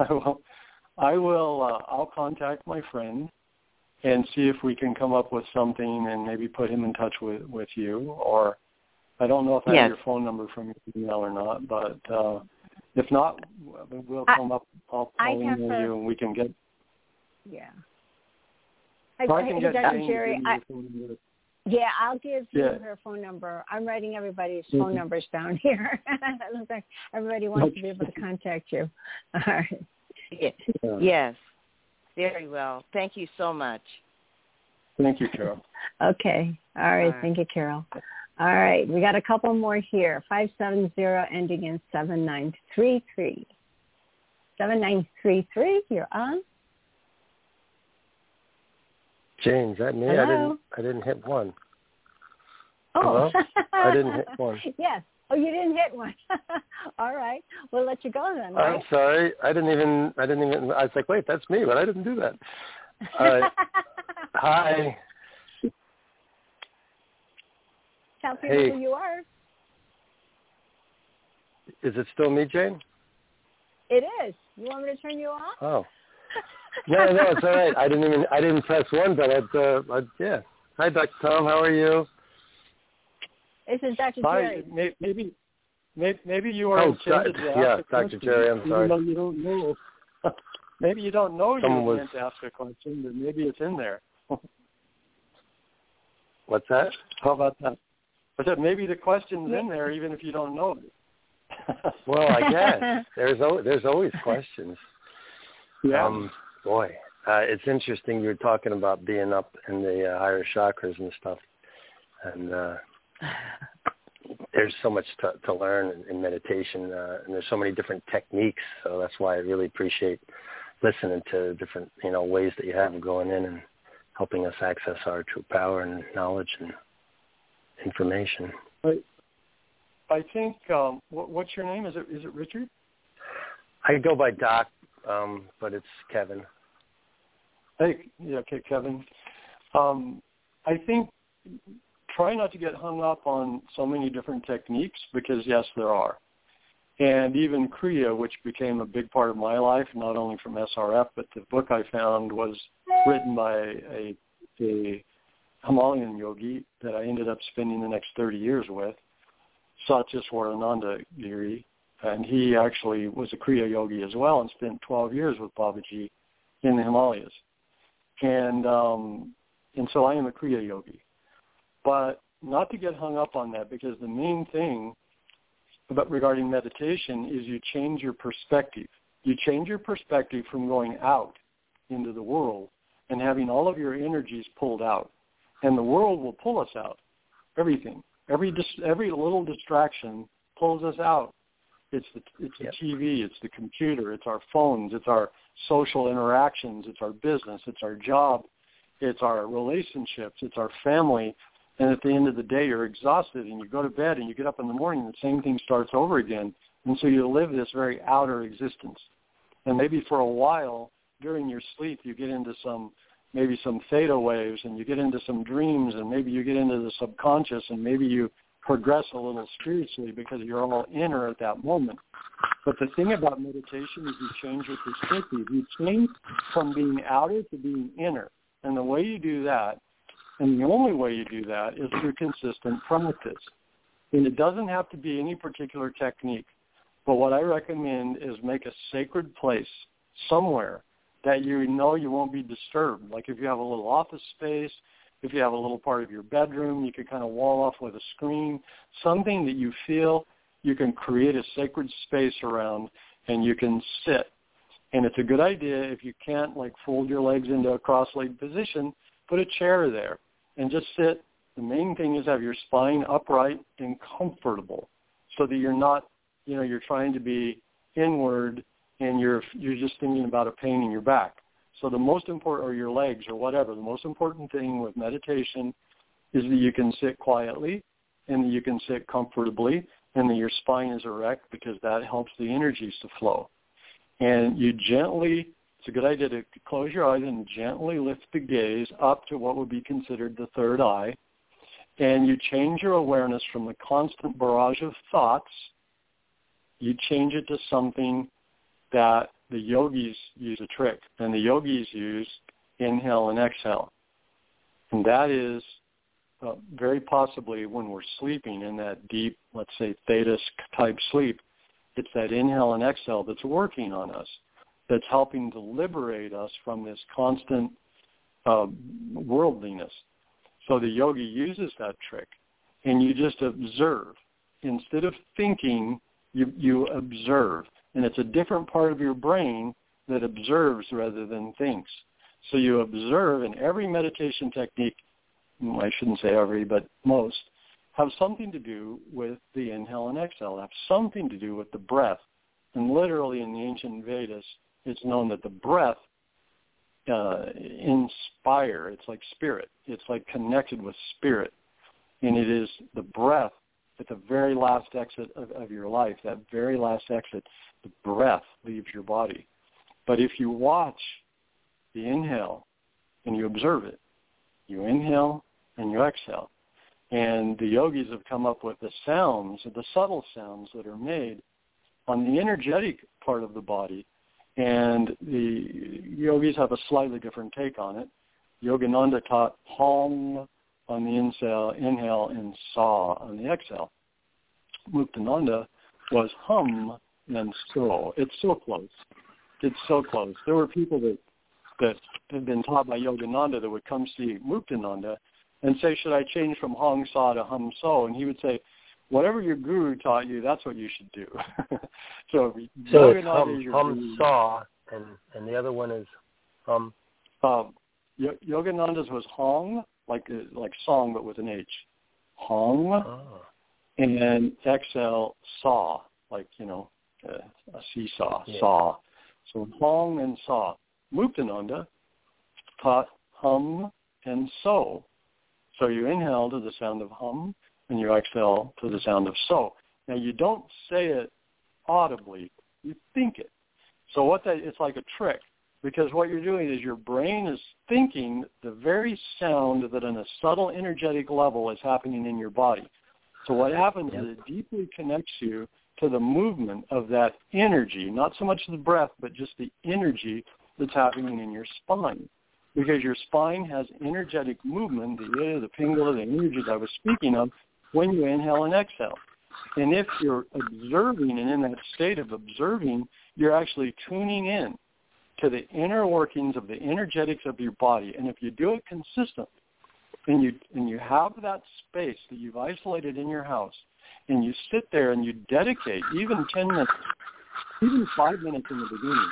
I will. I'll contact my friend and see if we can come up with something and maybe put him in touch with you. Or I don't know if I have your phone number from your email or not, but if not, we'll come up. I'll email you and we can get. Yeah. Dr. Jerry, I'll give you her phone number. I'm writing everybody's phone numbers down here. It looks like everybody wants to be able to contact you. All right. Yes. Very well. Thank you so much. Thank you, Carol. Okay. All right. Thank you, Carol. All right. We got a couple more here. 570 ending in 7933. 7933, you're on. Jane, is that me? Hello? I didn't hit one. Oh. Hello? I didn't hit one. Yes. Oh, you didn't hit one. All right. We'll let you go then. Right? I'm sorry. I didn't even, I was like, wait, that's me, but I didn't do that. Hi. Tell people who you are. Is it still me, Jane? It is. You want me to turn you off? Oh. No, it's all right. I didn't press one, but yeah. Hi, Dr. Tom. How are you? This is Dr. Jerry. Hi. Maybe you are intended to ask a Dr. Jerry. I'm sorry. Even though you don't know. Maybe you don't know you were meant to ask a question, but maybe it's in there. What's that? How about that? I said maybe the question's in there, even if you don't know it. Well, I guess there's always questions. Yeah. Boy, it's interesting. You were talking about being up in the higher chakras and stuff, and there's so much to learn in meditation, and there's so many different techniques. So that's why I really appreciate listening to different, ways that you have of going in and helping us access our true power and knowledge and information. I think, what's your name? Is it Richard? I go by Doc, but it's Kevin. Hey, yeah, okay, Kevin. I think try not to get hung up on so many different techniques because, yes, there are. And even Kriya, which became a big part of my life, not only from SRF, but the book I found was written by a Himalayan yogi that I ended up spending the next 30 years with, Satyaswarananda Giri. And he actually was a Kriya yogi as well and spent 12 years with Babaji in the Himalayas. And so I am a Kriya yogi. But not to get hung up on that, because the main thing regarding meditation is you change your perspective. You change your perspective from going out into the world and having all of your energies pulled out. And the world will pull us out. Everything. Every little distraction pulls us out. It's the TV, it's the computer, it's our phones, it's our social interactions, it's our business, it's our job, it's our relationships, it's our family. And at the end of the day, you're exhausted and you go to bed and you get up in the morning and the same thing starts over again. And so you live this very outer existence. And maybe for a while during your sleep, you get into maybe some theta waves and you get into some dreams and maybe you get into the subconscious and maybe you progress a little spiritually because you're all inner at that moment. But the thing about meditation is you change your perspective. You change from being outer to being inner. And the way you do that, and the only way you do that, is through consistent practice. And it doesn't have to be any particular technique. But what I recommend is make a sacred place somewhere that you know you won't be disturbed. Like if you have a little office space, if you have a little part of your bedroom, you could kind of wall off with a screen, something that you feel you can create a sacred space around and you can sit. And it's a good idea if you can't fold your legs into a cross-legged position, put a chair there and just sit. The main thing is have your spine upright and comfortable so that you're not, you're trying to be inward and you're just thinking about a pain in your back. So the most important, or your legs or whatever, the most important thing with meditation is that you can sit quietly and that you can sit comfortably and that your spine is erect because that helps the energies to flow. And you gently, it's a good idea to close your eyes and gently lift the gaze up to what would be considered the third eye. And you change your awareness from the constant barrage of thoughts, you change it to something that the yogis use a trick, and the yogis use inhale and exhale. And that is very possibly when we're sleeping in that deep, let's say, theta-type sleep, it's that inhale and exhale that's working on us, that's helping to liberate us from this constant worldliness. So the yogi uses that trick, and you just observe. Instead of thinking, you observe. And it's a different part of your brain that observes rather than thinks. So you observe, and every meditation technique, I shouldn't say every, but most, have something to do with the inhale and exhale, have something to do with the breath. And literally in the ancient Vedas, it's known that the breath inspire. It's like spirit. It's like connected with spirit. And it is the breath at the very last exit of your life, that very last exit, the breath leaves your body. But if you watch the inhale and you observe it, you inhale and you exhale. And the yogis have come up with the sounds, the subtle sounds that are made on the energetic part of the body. And the yogis have a slightly different take on it. Yogananda taught Hong on the inhale and Sa on the exhale. Muktananda was hum and so. It's so close. It's so close. There were people that had been taught by Yogananda that would come see Muktananda and say, should I change from Hong Sa to hum so? And he would say, whatever your guru taught you, that's what you should do. so it's hum Sa, and the other one is hum. Yogananda's was Hong, like song, but with an H. Hong. Oh. and exhale, saw, like, a seesaw, saw. So hong and saw. Muktananda taught hum and so. So you inhale to the sound of hum, and you exhale to the sound of so. Now, you don't say it audibly. You think it. So it's like a trick, because what you're doing is your brain is thinking the very sound that on a subtle energetic level is happening in your body. So what happens is it deeply connects you to the movement of that energy, not so much the breath, but just the energy that's happening in your spine. Because your spine has energetic movement, the pingala, the energy that I was speaking of, when you inhale and exhale. And if you're observing, and in that state of observing, you're actually tuning in to the inner workings of the energetics of your body. And if you do it consistently, and you have that space that you've isolated in your house, and you sit there and you dedicate even 10 minutes, even 5 minutes in the beginning,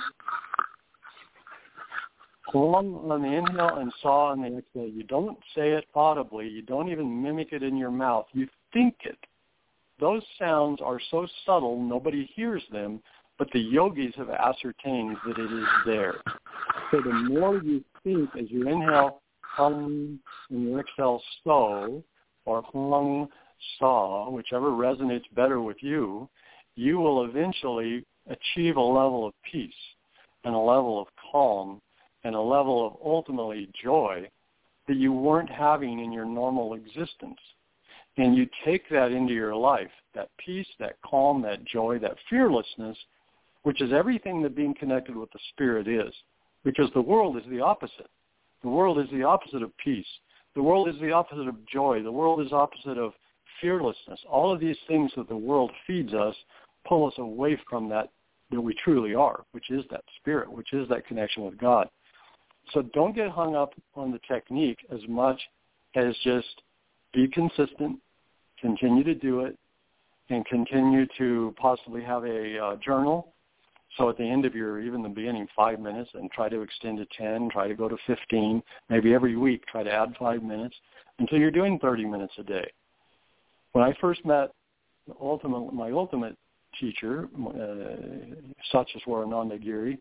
hum on the inhale and saw on the exhale. You don't say it audibly. You don't even mimic it in your mouth. You think it. Those sounds are so subtle, nobody hears them, but the yogis have ascertained that it is there. So the more you think as you inhale, hum, and you exhale, so, or hum, saw, whichever resonates better with you, you will eventually achieve a level of peace and a level of calm and a level of ultimately joy that you weren't having in your normal existence. And you take that into your life, that peace, that calm, that joy, that fearlessness, which is everything that being connected with the Spirit is. Because the world is the opposite. The world is the opposite of peace. The world is the opposite of joy. The world is opposite of fearlessness. All of these things that the world feeds us pull us away from that we truly are, which is that Spirit, which is that connection with God. So don't get hung up on the technique as much as just be consistent, continue to do it, and continue to possibly have a journal. So at the end of even the beginning, 5 minutes, and try to extend to 10, try to go to 15, maybe every week try to add 5 minutes until you're doing 30 minutes a day. When I first met my ultimate teacher, Satyaswarananda Giri,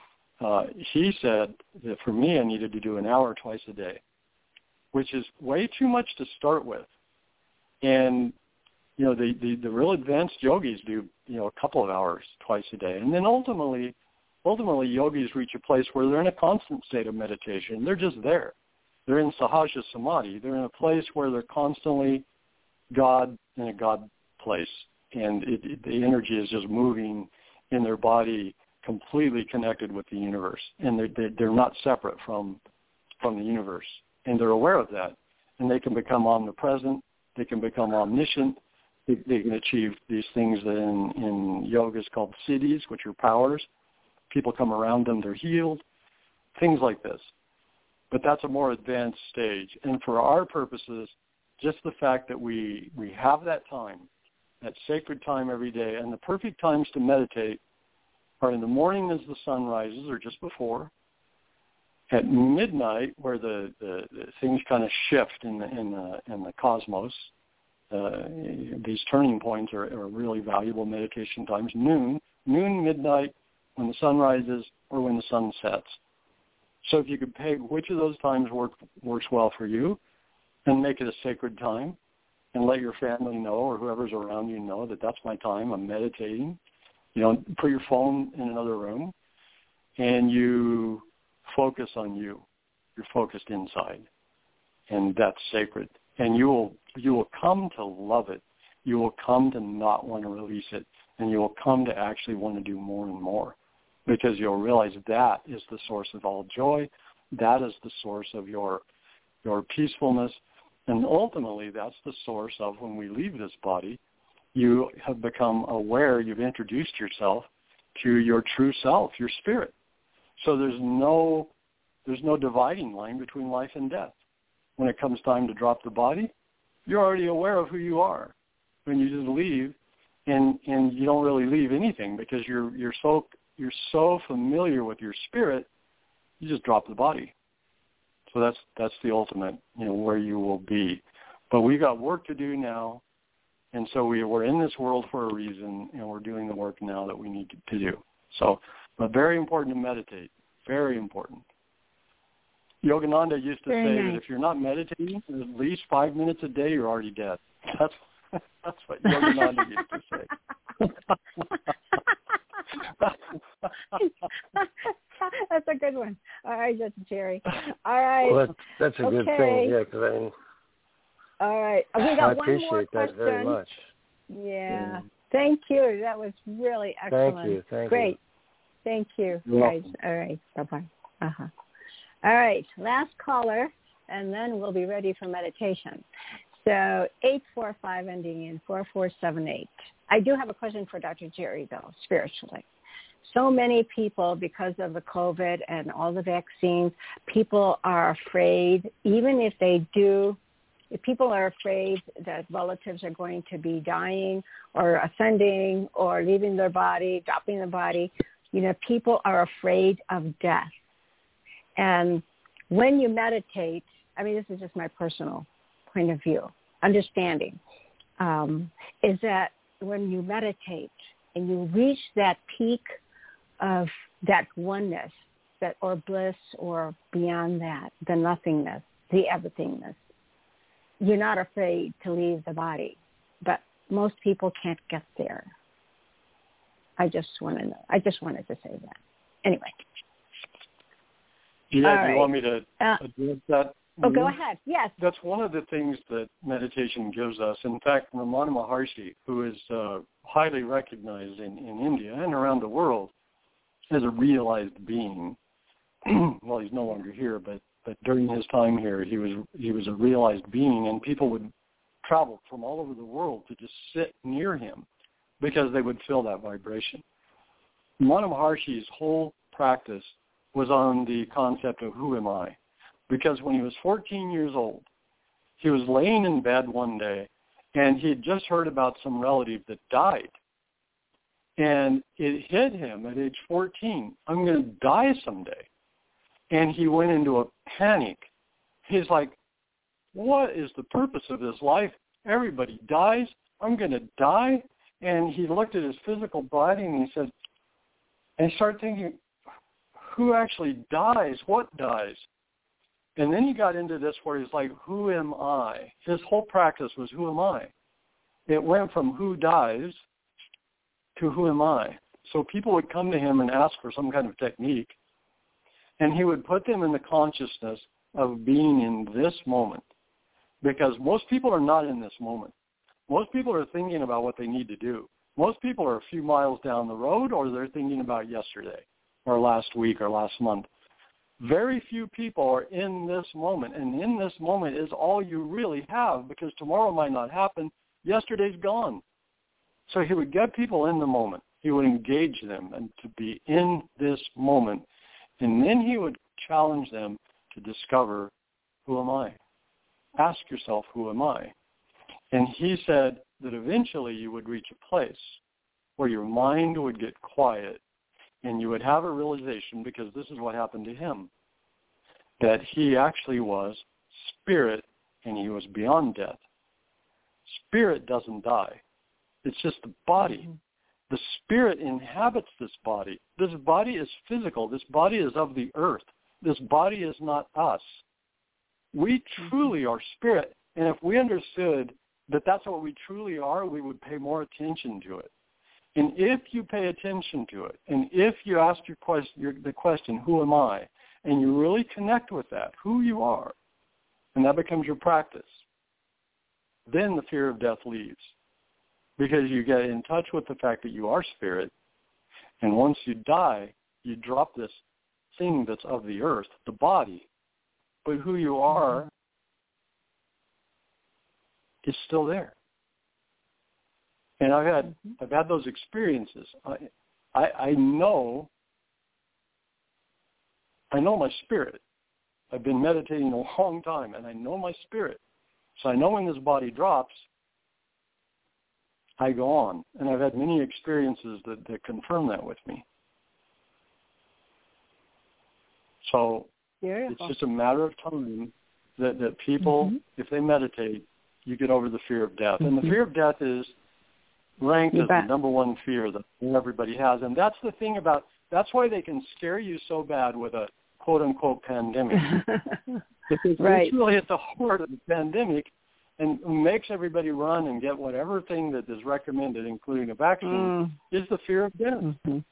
he said that for me I needed to do an hour twice a day, which is way too much to start with. And the real advanced yogis do a couple of hours twice a day, and then ultimately yogis reach a place where they're in a constant state of meditation. They're just there. They're in Sahaja Samadhi. They're in a place where they're constantly God in a God place, and the energy is just moving in their body, completely connected with the universe, and they're not separate from the universe, and they're aware of that, and they can become omnipresent. They can become omniscient. They can achieve these things that in yoga is called siddhis, which are powers. People come around them, they're healed, things like this. But that's a more advanced stage. And for our purposes, just the fact that we have that time, that sacred time every day, and the perfect times to meditate are in the morning as the sun rises or just before, at midnight where the things kind of shift in the cosmos. These turning points are really valuable meditation times. Noon, midnight, when the sun rises, or when the sun sets. So if you could peg which of those times works well for you, and make it a sacred time, and let your family know or whoever's around you know that that's my time, I'm meditating. Put your phone in another room, and you focus on you. You're focused inside, and that's sacred. And you will come to love it. You will come to not want to release it, and you will come to actually want to do more and more, because you'll realize that is the source of all joy. That is the source of your peacefulness, and ultimately that's the source of when we leave this body, you have become aware. You've introduced yourself to your true self, your spirit. So there's no dividing line between life and death. When it comes time to drop the body, you're already aware of who you are. When you just leave, and you don't really leave anything because you're so familiar with your spirit, you just drop the body. So that's the ultimate, where you will be. But we've got work to do now, And so we're in this world for a reason, and we're doing the work now that we need to do. So, but very important to meditate. Very important. Yogananda used to say that if you're not meditating at least 5 minutes a day, you're already dead. That's what Yogananda used to say. That's a good one. All right, Jerry. All right. Well, that's a good thing. Yeah, because I mean. All right. We got one more question. I appreciate that very much. Yeah. Thank you. That was really excellent. Thank you. Great. Thank you. You're guys. All right. Bye-bye. All right. Last caller, and then we'll be ready for meditation. So 845 ending in 4478. I do have a question for Dr. Jerry, though, spiritually. So many people, because of the COVID and all the vaccines, people are afraid, even if they do, if people are afraid that relatives are going to be dying or ascending or leaving their body, dropping the body, people are afraid of death. And when you meditate, I mean, this is just my personal point of view, understanding, is that when you meditate and you reach that peak of that oneness, that or bliss or beyond that, the nothingness, the everythingness, you're not afraid to leave the body. But most people can't get there. I just wanted to say that. Anyway. Do you want me to address that? Oh, go ahead. Yes. That's one of the things that meditation gives us. In fact, Ramana Maharshi, who is highly recognized in India and around the world as a realized being, well, he's no longer here, but during his time here, he was a realized being, and people would travel from all over the world to just sit near him because they would feel that vibration. Ramana Maharshi's whole practice was on the concept of who am I? Because when he was 14 years old, he was laying in bed one day, and he had just heard about some relative that died. And it hit him at age 14, I'm going to die someday. And he went into a panic. He's like, what is the purpose of this life? Everybody dies. I'm going to die. And he looked at his physical body, and he said, and he started thinking, who actually dies? What dies? And then he got into this where he's like, who am I? His whole practice was, who am I? It went from who dies to who am I? So people would come to him and ask for some kind of technique, and he would put them in the consciousness of being in this moment, because most people are not in this moment. Most people are thinking about what they need to do. Most people are a few miles down the road, or they're thinking about yesterday or last week or last month. Very few people are in this moment, and in this moment is all you really have, because tomorrow might not happen. Yesterday's gone. So he would get people in the moment. He would engage them and to be in this moment, and then he would challenge them to discover, who am I? Ask yourself, who am I? And he said that eventually you would reach a place where your mind would get quiet, and you would have a realization, because this is what happened to him, that he actually was spirit, and he was beyond death. Spirit doesn't die. It's just the body. Mm-hmm. The spirit inhabits this body. This body is physical. This body is of the earth. This body is not us. We truly are spirit. And if we understood that that's what we truly are, we would pay more attention to it. And if you pay attention to it, and if you ask the question, who am I, and you really connect with that, who you are, and that becomes your practice, then the fear of death leaves. Because you get in touch with the fact that you are spirit, and once you die, you drop this thing that's of the earth, the body, but who you are is still there. And I've had those experiences. I know my spirit. I've been meditating a long time, and I know my spirit. So I know when this body drops, I go on. And I've had many experiences that confirm that with me. So it's just a matter of time that people, if they meditate, you get over the fear of death. And the fear of death is ranked as the number one fear that everybody has. And that's the thing that's why they can scare you so bad with a quote-unquote pandemic. Because it's really at the heart of the pandemic and makes everybody run and get whatever thing that is recommended, including a vaccine, is the fear of death.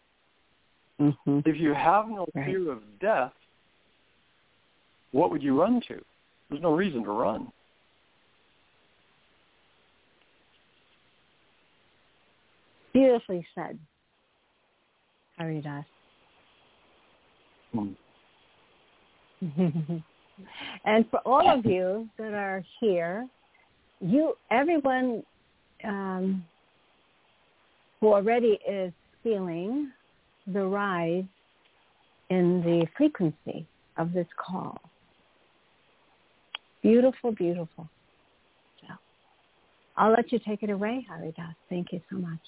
If you have no fear of death, what would you run to? There's no reason to run. Beautifully said, Haridas. And for all of you that are here, everyone who already is feeling the rise in the frequency of this call. Beautiful, beautiful. So I'll let you take it away, Haridas. Thank you so much.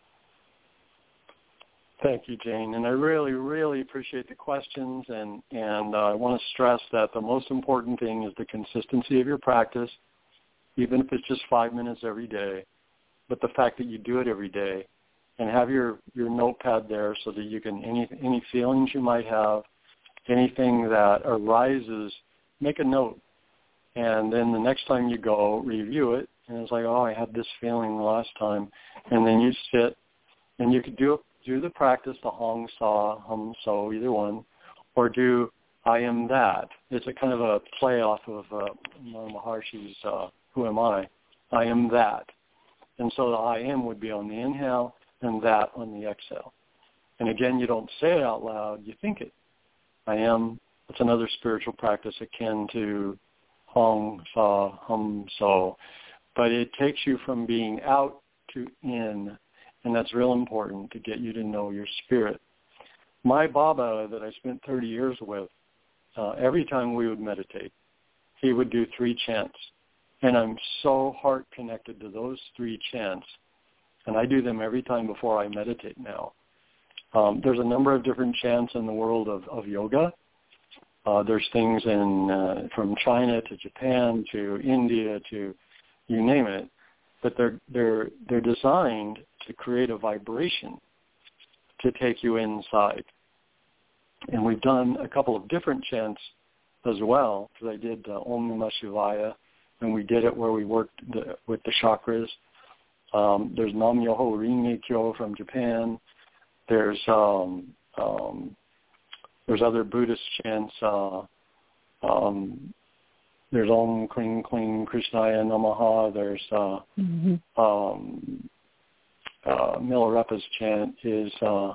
Thank you, Jane. And I really, really appreciate the questions. And I want to stress that the most important thing is the consistency of your practice, even if it's just 5 minutes every day. But the fact that you do it every day and have your notepad there so that you can, any feelings you might have, anything that arises, make a note. And then the next time you go, review it. And it's like, oh, I had this feeling last time. And then you sit and you could do the practice, the hong, saw, hum, so, either one, or do I am that. It's a kind of a play off of Maharshi's Who Am I? I am that. And so the I am would be on the inhale and that on the exhale. And again, you don't say it out loud, you think it. I am. It's another spiritual practice akin to hong, saw, hum, so. But it takes you from being out to in. And that's real important to get you to know your spirit. My Baba that I spent 30 years with, every time we would meditate, he would do 3 chants. And I'm so heart connected to those 3 chants. And I do them every time before I meditate now. There's a number of different chants in the world of yoga. There's things from China to Japan to India to you name it. But they're designed to create a vibration to take you inside. And we've done a couple of different chants as well, because I did Om Namah Shivaya, and we did it where we worked with the chakras. There's Nam Myoho Renge Kyo from Japan. There's other Buddhist chants. There's Om Kling Kling Krishnaya Namaha. There's Milarepa's chant is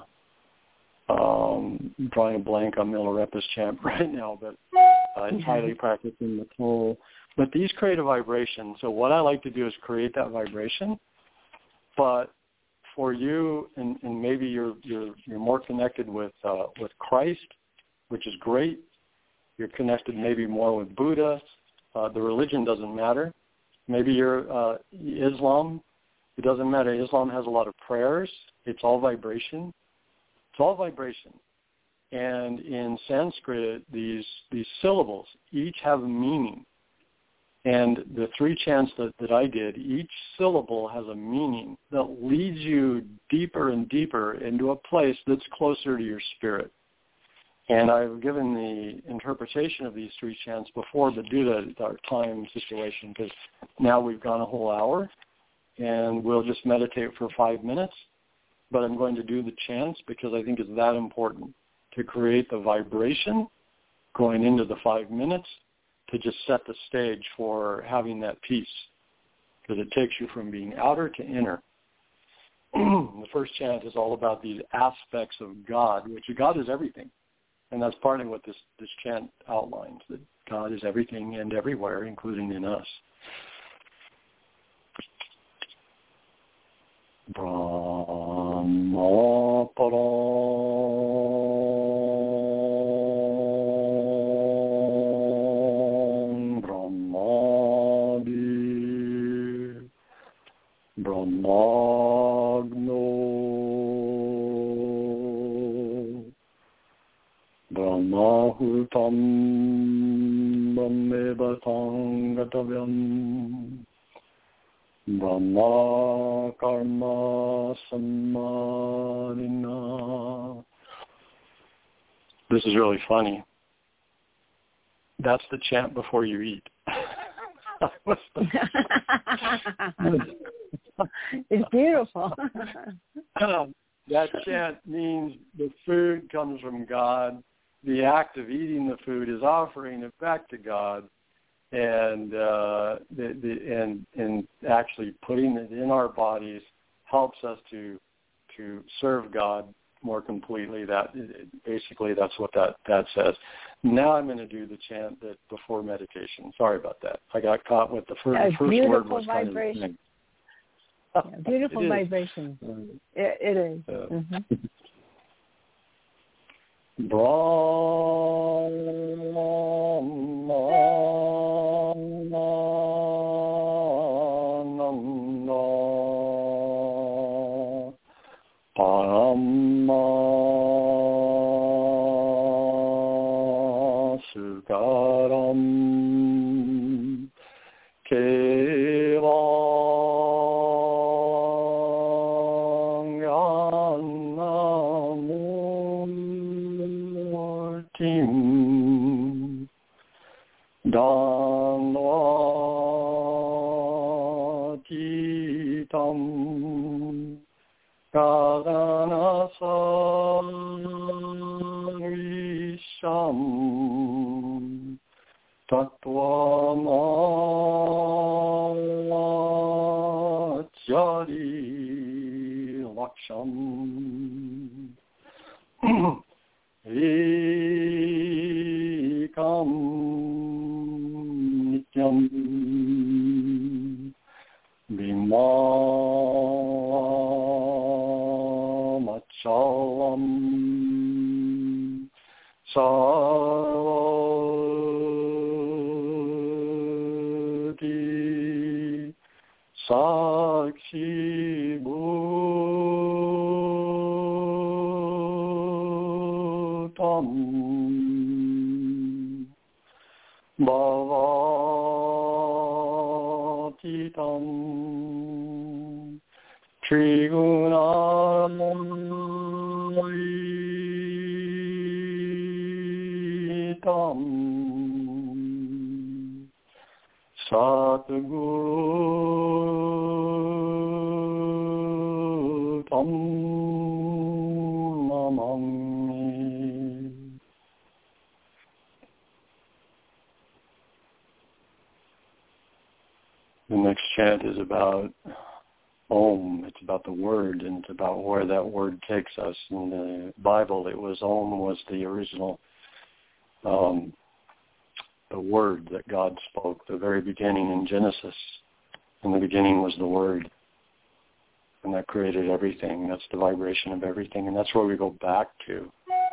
drawing a blank on Milarepa's chant right now, but it's highly practiced in the tool. But these create a vibration. So what I like to do is create that vibration. But for you, and maybe you're more connected with Christ, which is great. You're connected maybe more with Buddha. The religion doesn't matter. Maybe you're Islam. It doesn't matter. Islam has a lot of prayers. It's all vibration. It's all vibration. And in Sanskrit, these syllables each have a meaning. And the 3 chants that I did, each syllable has a meaning that leads you deeper and deeper into a place that's closer to your spirit. And I've given the interpretation of these 3 chants before, but due to our time situation, because now we've gone a whole hour, and we'll just meditate for 5 minutes. But I'm going to do the chants because I think it's that important to create the vibration going into the 5 minutes to just set the stage for having that peace, because it takes you from being outer to inner. The first chant is all about these aspects of God, which God is everything. And that's partly what this chant outlines, that God is everything and everywhere, including in us. Brahma Param Brahmadi Brahmagno Brahmahutam Brahmevatam Gatavyam Brahma Karma Samadhina. This is really funny. That's the chant before you eat. It's beautiful. That chant means the food comes from God. The act of eating the food is offering it back to God, and and actually putting it in our bodies helps us to serve God more completely. That basically that's what that says. Now I'm going to do the chant that before meditation. Sorry about that. I got caught with the first word was vibration. Kind of Beautiful vibration. It is. Brahma Sukaram Kevangamurtim Danvatitam Gaganasarisham Tattvamachari Laksham Ekam Nityam Vimamachalam Sarvati Sakshi Bhutam Bhavatitam Trigunamoyitam Satguru Tam Namami. The next chant is about Om. It's about the word, and it's about where that word takes us. In the Bible, it was Om was the original, the word that God spoke, the very beginning in Genesis. In the beginning was the word, and that created everything. That's the vibration of everything, and that's where we go back to.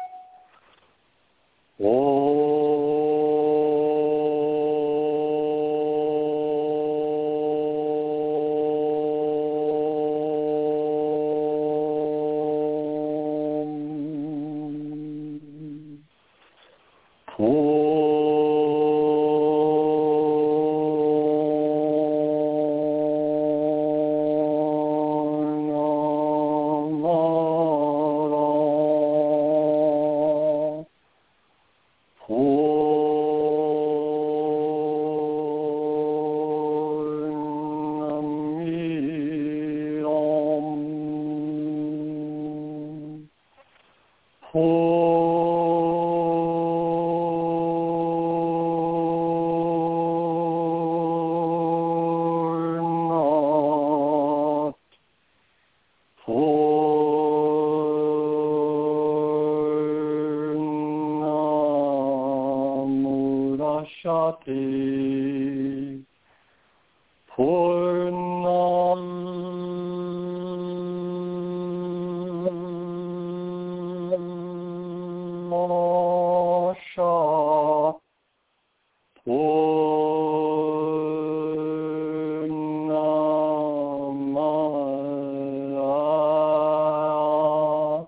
Shati Purnam Mosha Purnamaya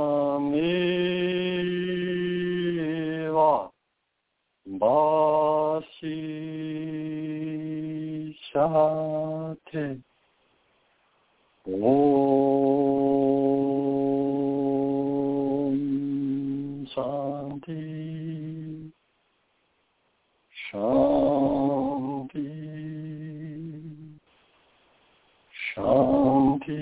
Purnamiva Bhadra Shate Om Shanti Shanti Shanti.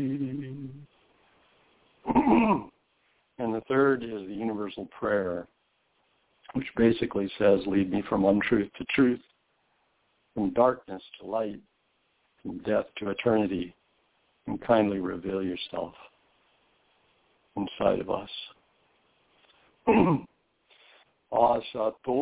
And the third is the universal prayer, which basically says, lead me from untruth to truth, from darkness to light, from death to eternity, and kindly reveal yourself inside of us. Asato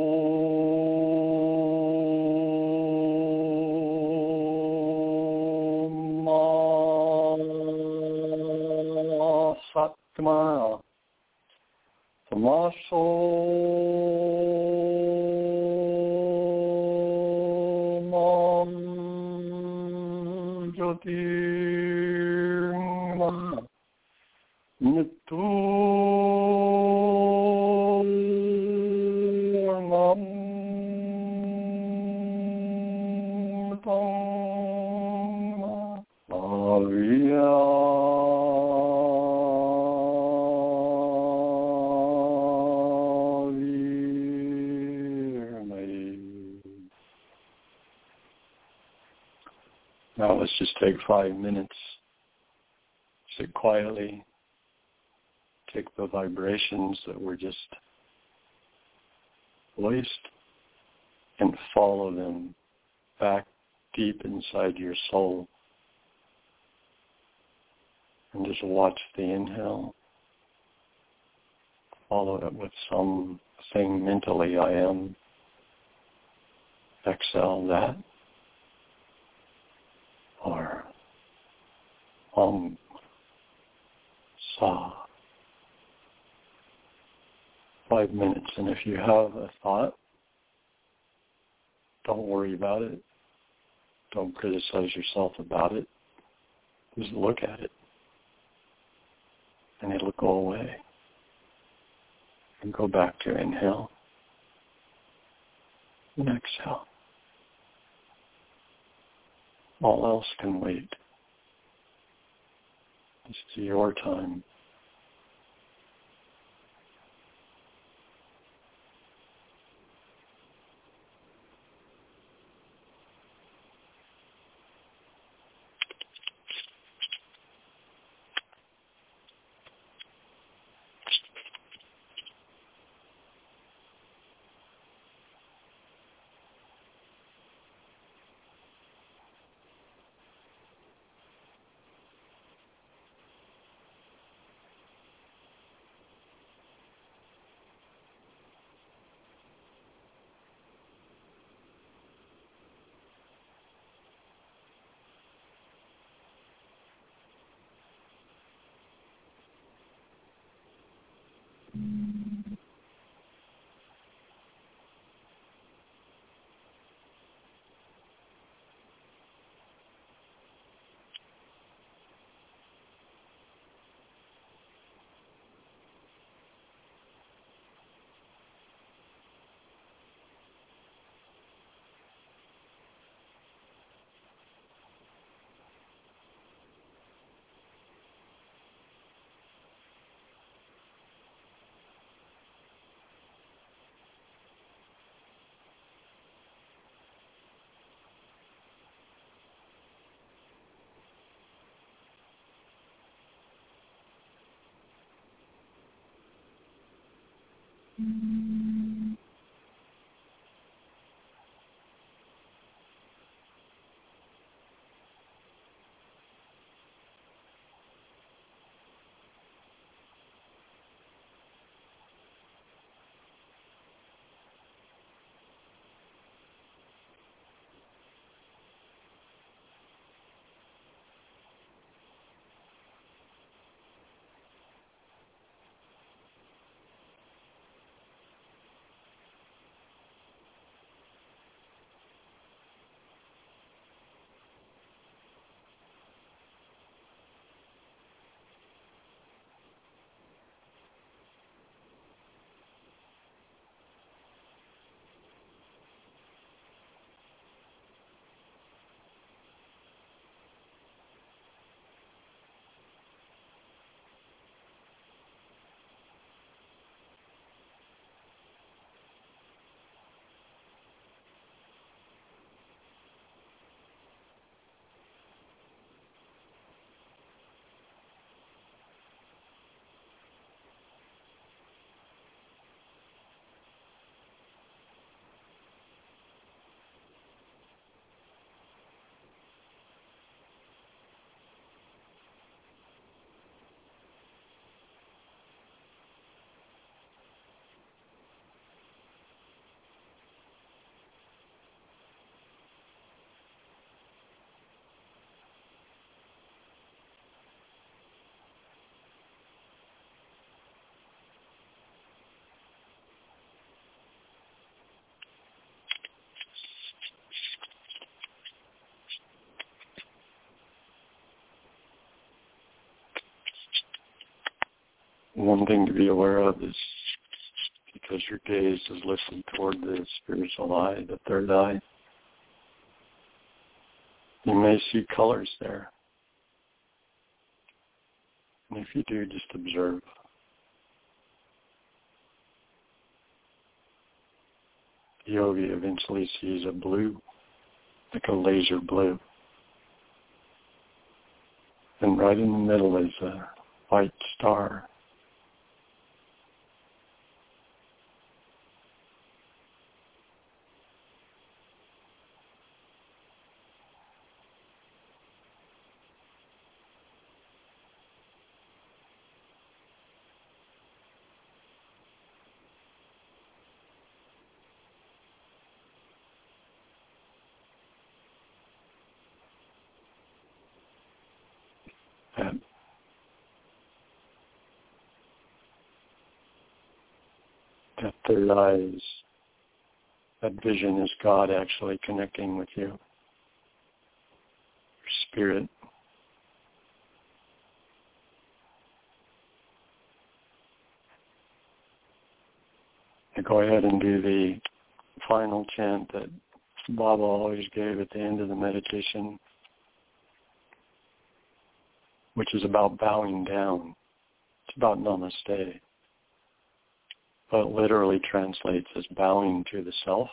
ma satma tamaso mam jyotirma Niturnam Avya Now let's just take 5 minutes, sit quietly, take the vibrations that were just voiced and follow them back deep inside your soul. And just watch the inhale. Follow it with something mentally, I am. Exhale that. Or Sa. 5 minutes. And if you have a thought, don't worry about it. Don't criticize yourself about it. Just look at it. And it'll go away. And go back to inhale. And exhale. All else can wait. This is your time. one thing to be aware of is because your gaze is lifted toward the spiritual eye, the third eye, you may see colors there. And if you do, just observe. The yogi eventually sees a blue, like a laser blue. And right in the middle is a white star. That third eye is, that vision is God actually connecting with you, your spirit. Now go ahead and do the final chant that Baba always gave at the end of the meditation, which is about bowing down. It's about namaste. But it literally translates as bowing to the self.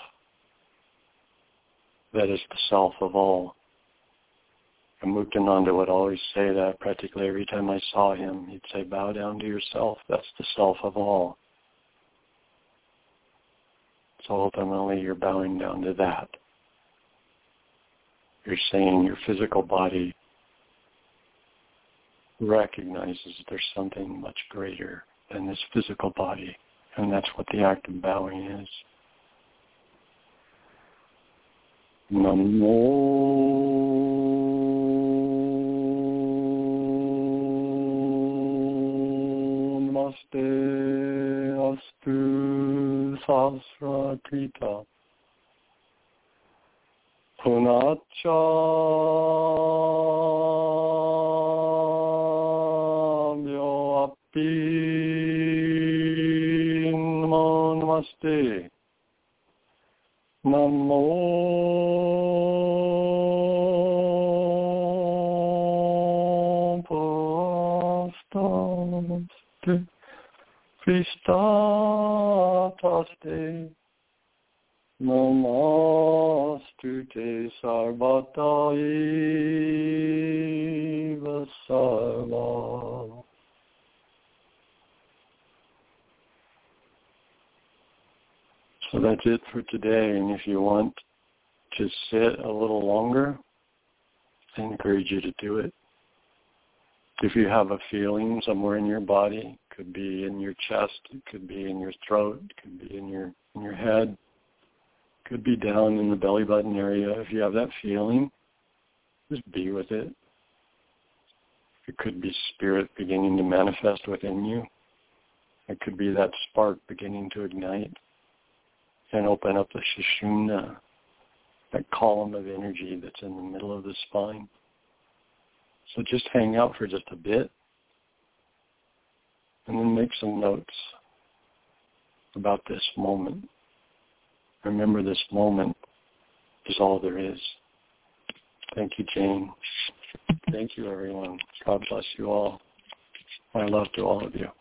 That is the self of all. And Muktananda would always say that practically every time I saw him. He'd say, bow down to yourself. That's the self of all. So ultimately you're bowing down to that. You're saying your physical body recognizes there's something much greater than this physical body. And that's what the act of bowing is. Namo Namaste Astu Sahasrakrita Punacha Vyoapi Namaste. Namo Pastaste Kristataste Namastute Sarvataiva Sarva. So that's it for today, and if you want to sit a little longer, I encourage you to do it. If you have a feeling somewhere in your body, it could be in your chest, it could be in your throat, it could be in your head, it could be down in the belly button area. If you have that feeling, just be with it. It could be spirit beginning to manifest within you. It could be that spark beginning to ignite and open up the Sushumna, that column of energy that's in the middle of the spine. So just hang out for just a bit and then make some notes about this moment. Remember, this moment is all there is. Thank you, Jane. Thank you, everyone. God bless you all. My love to all of you.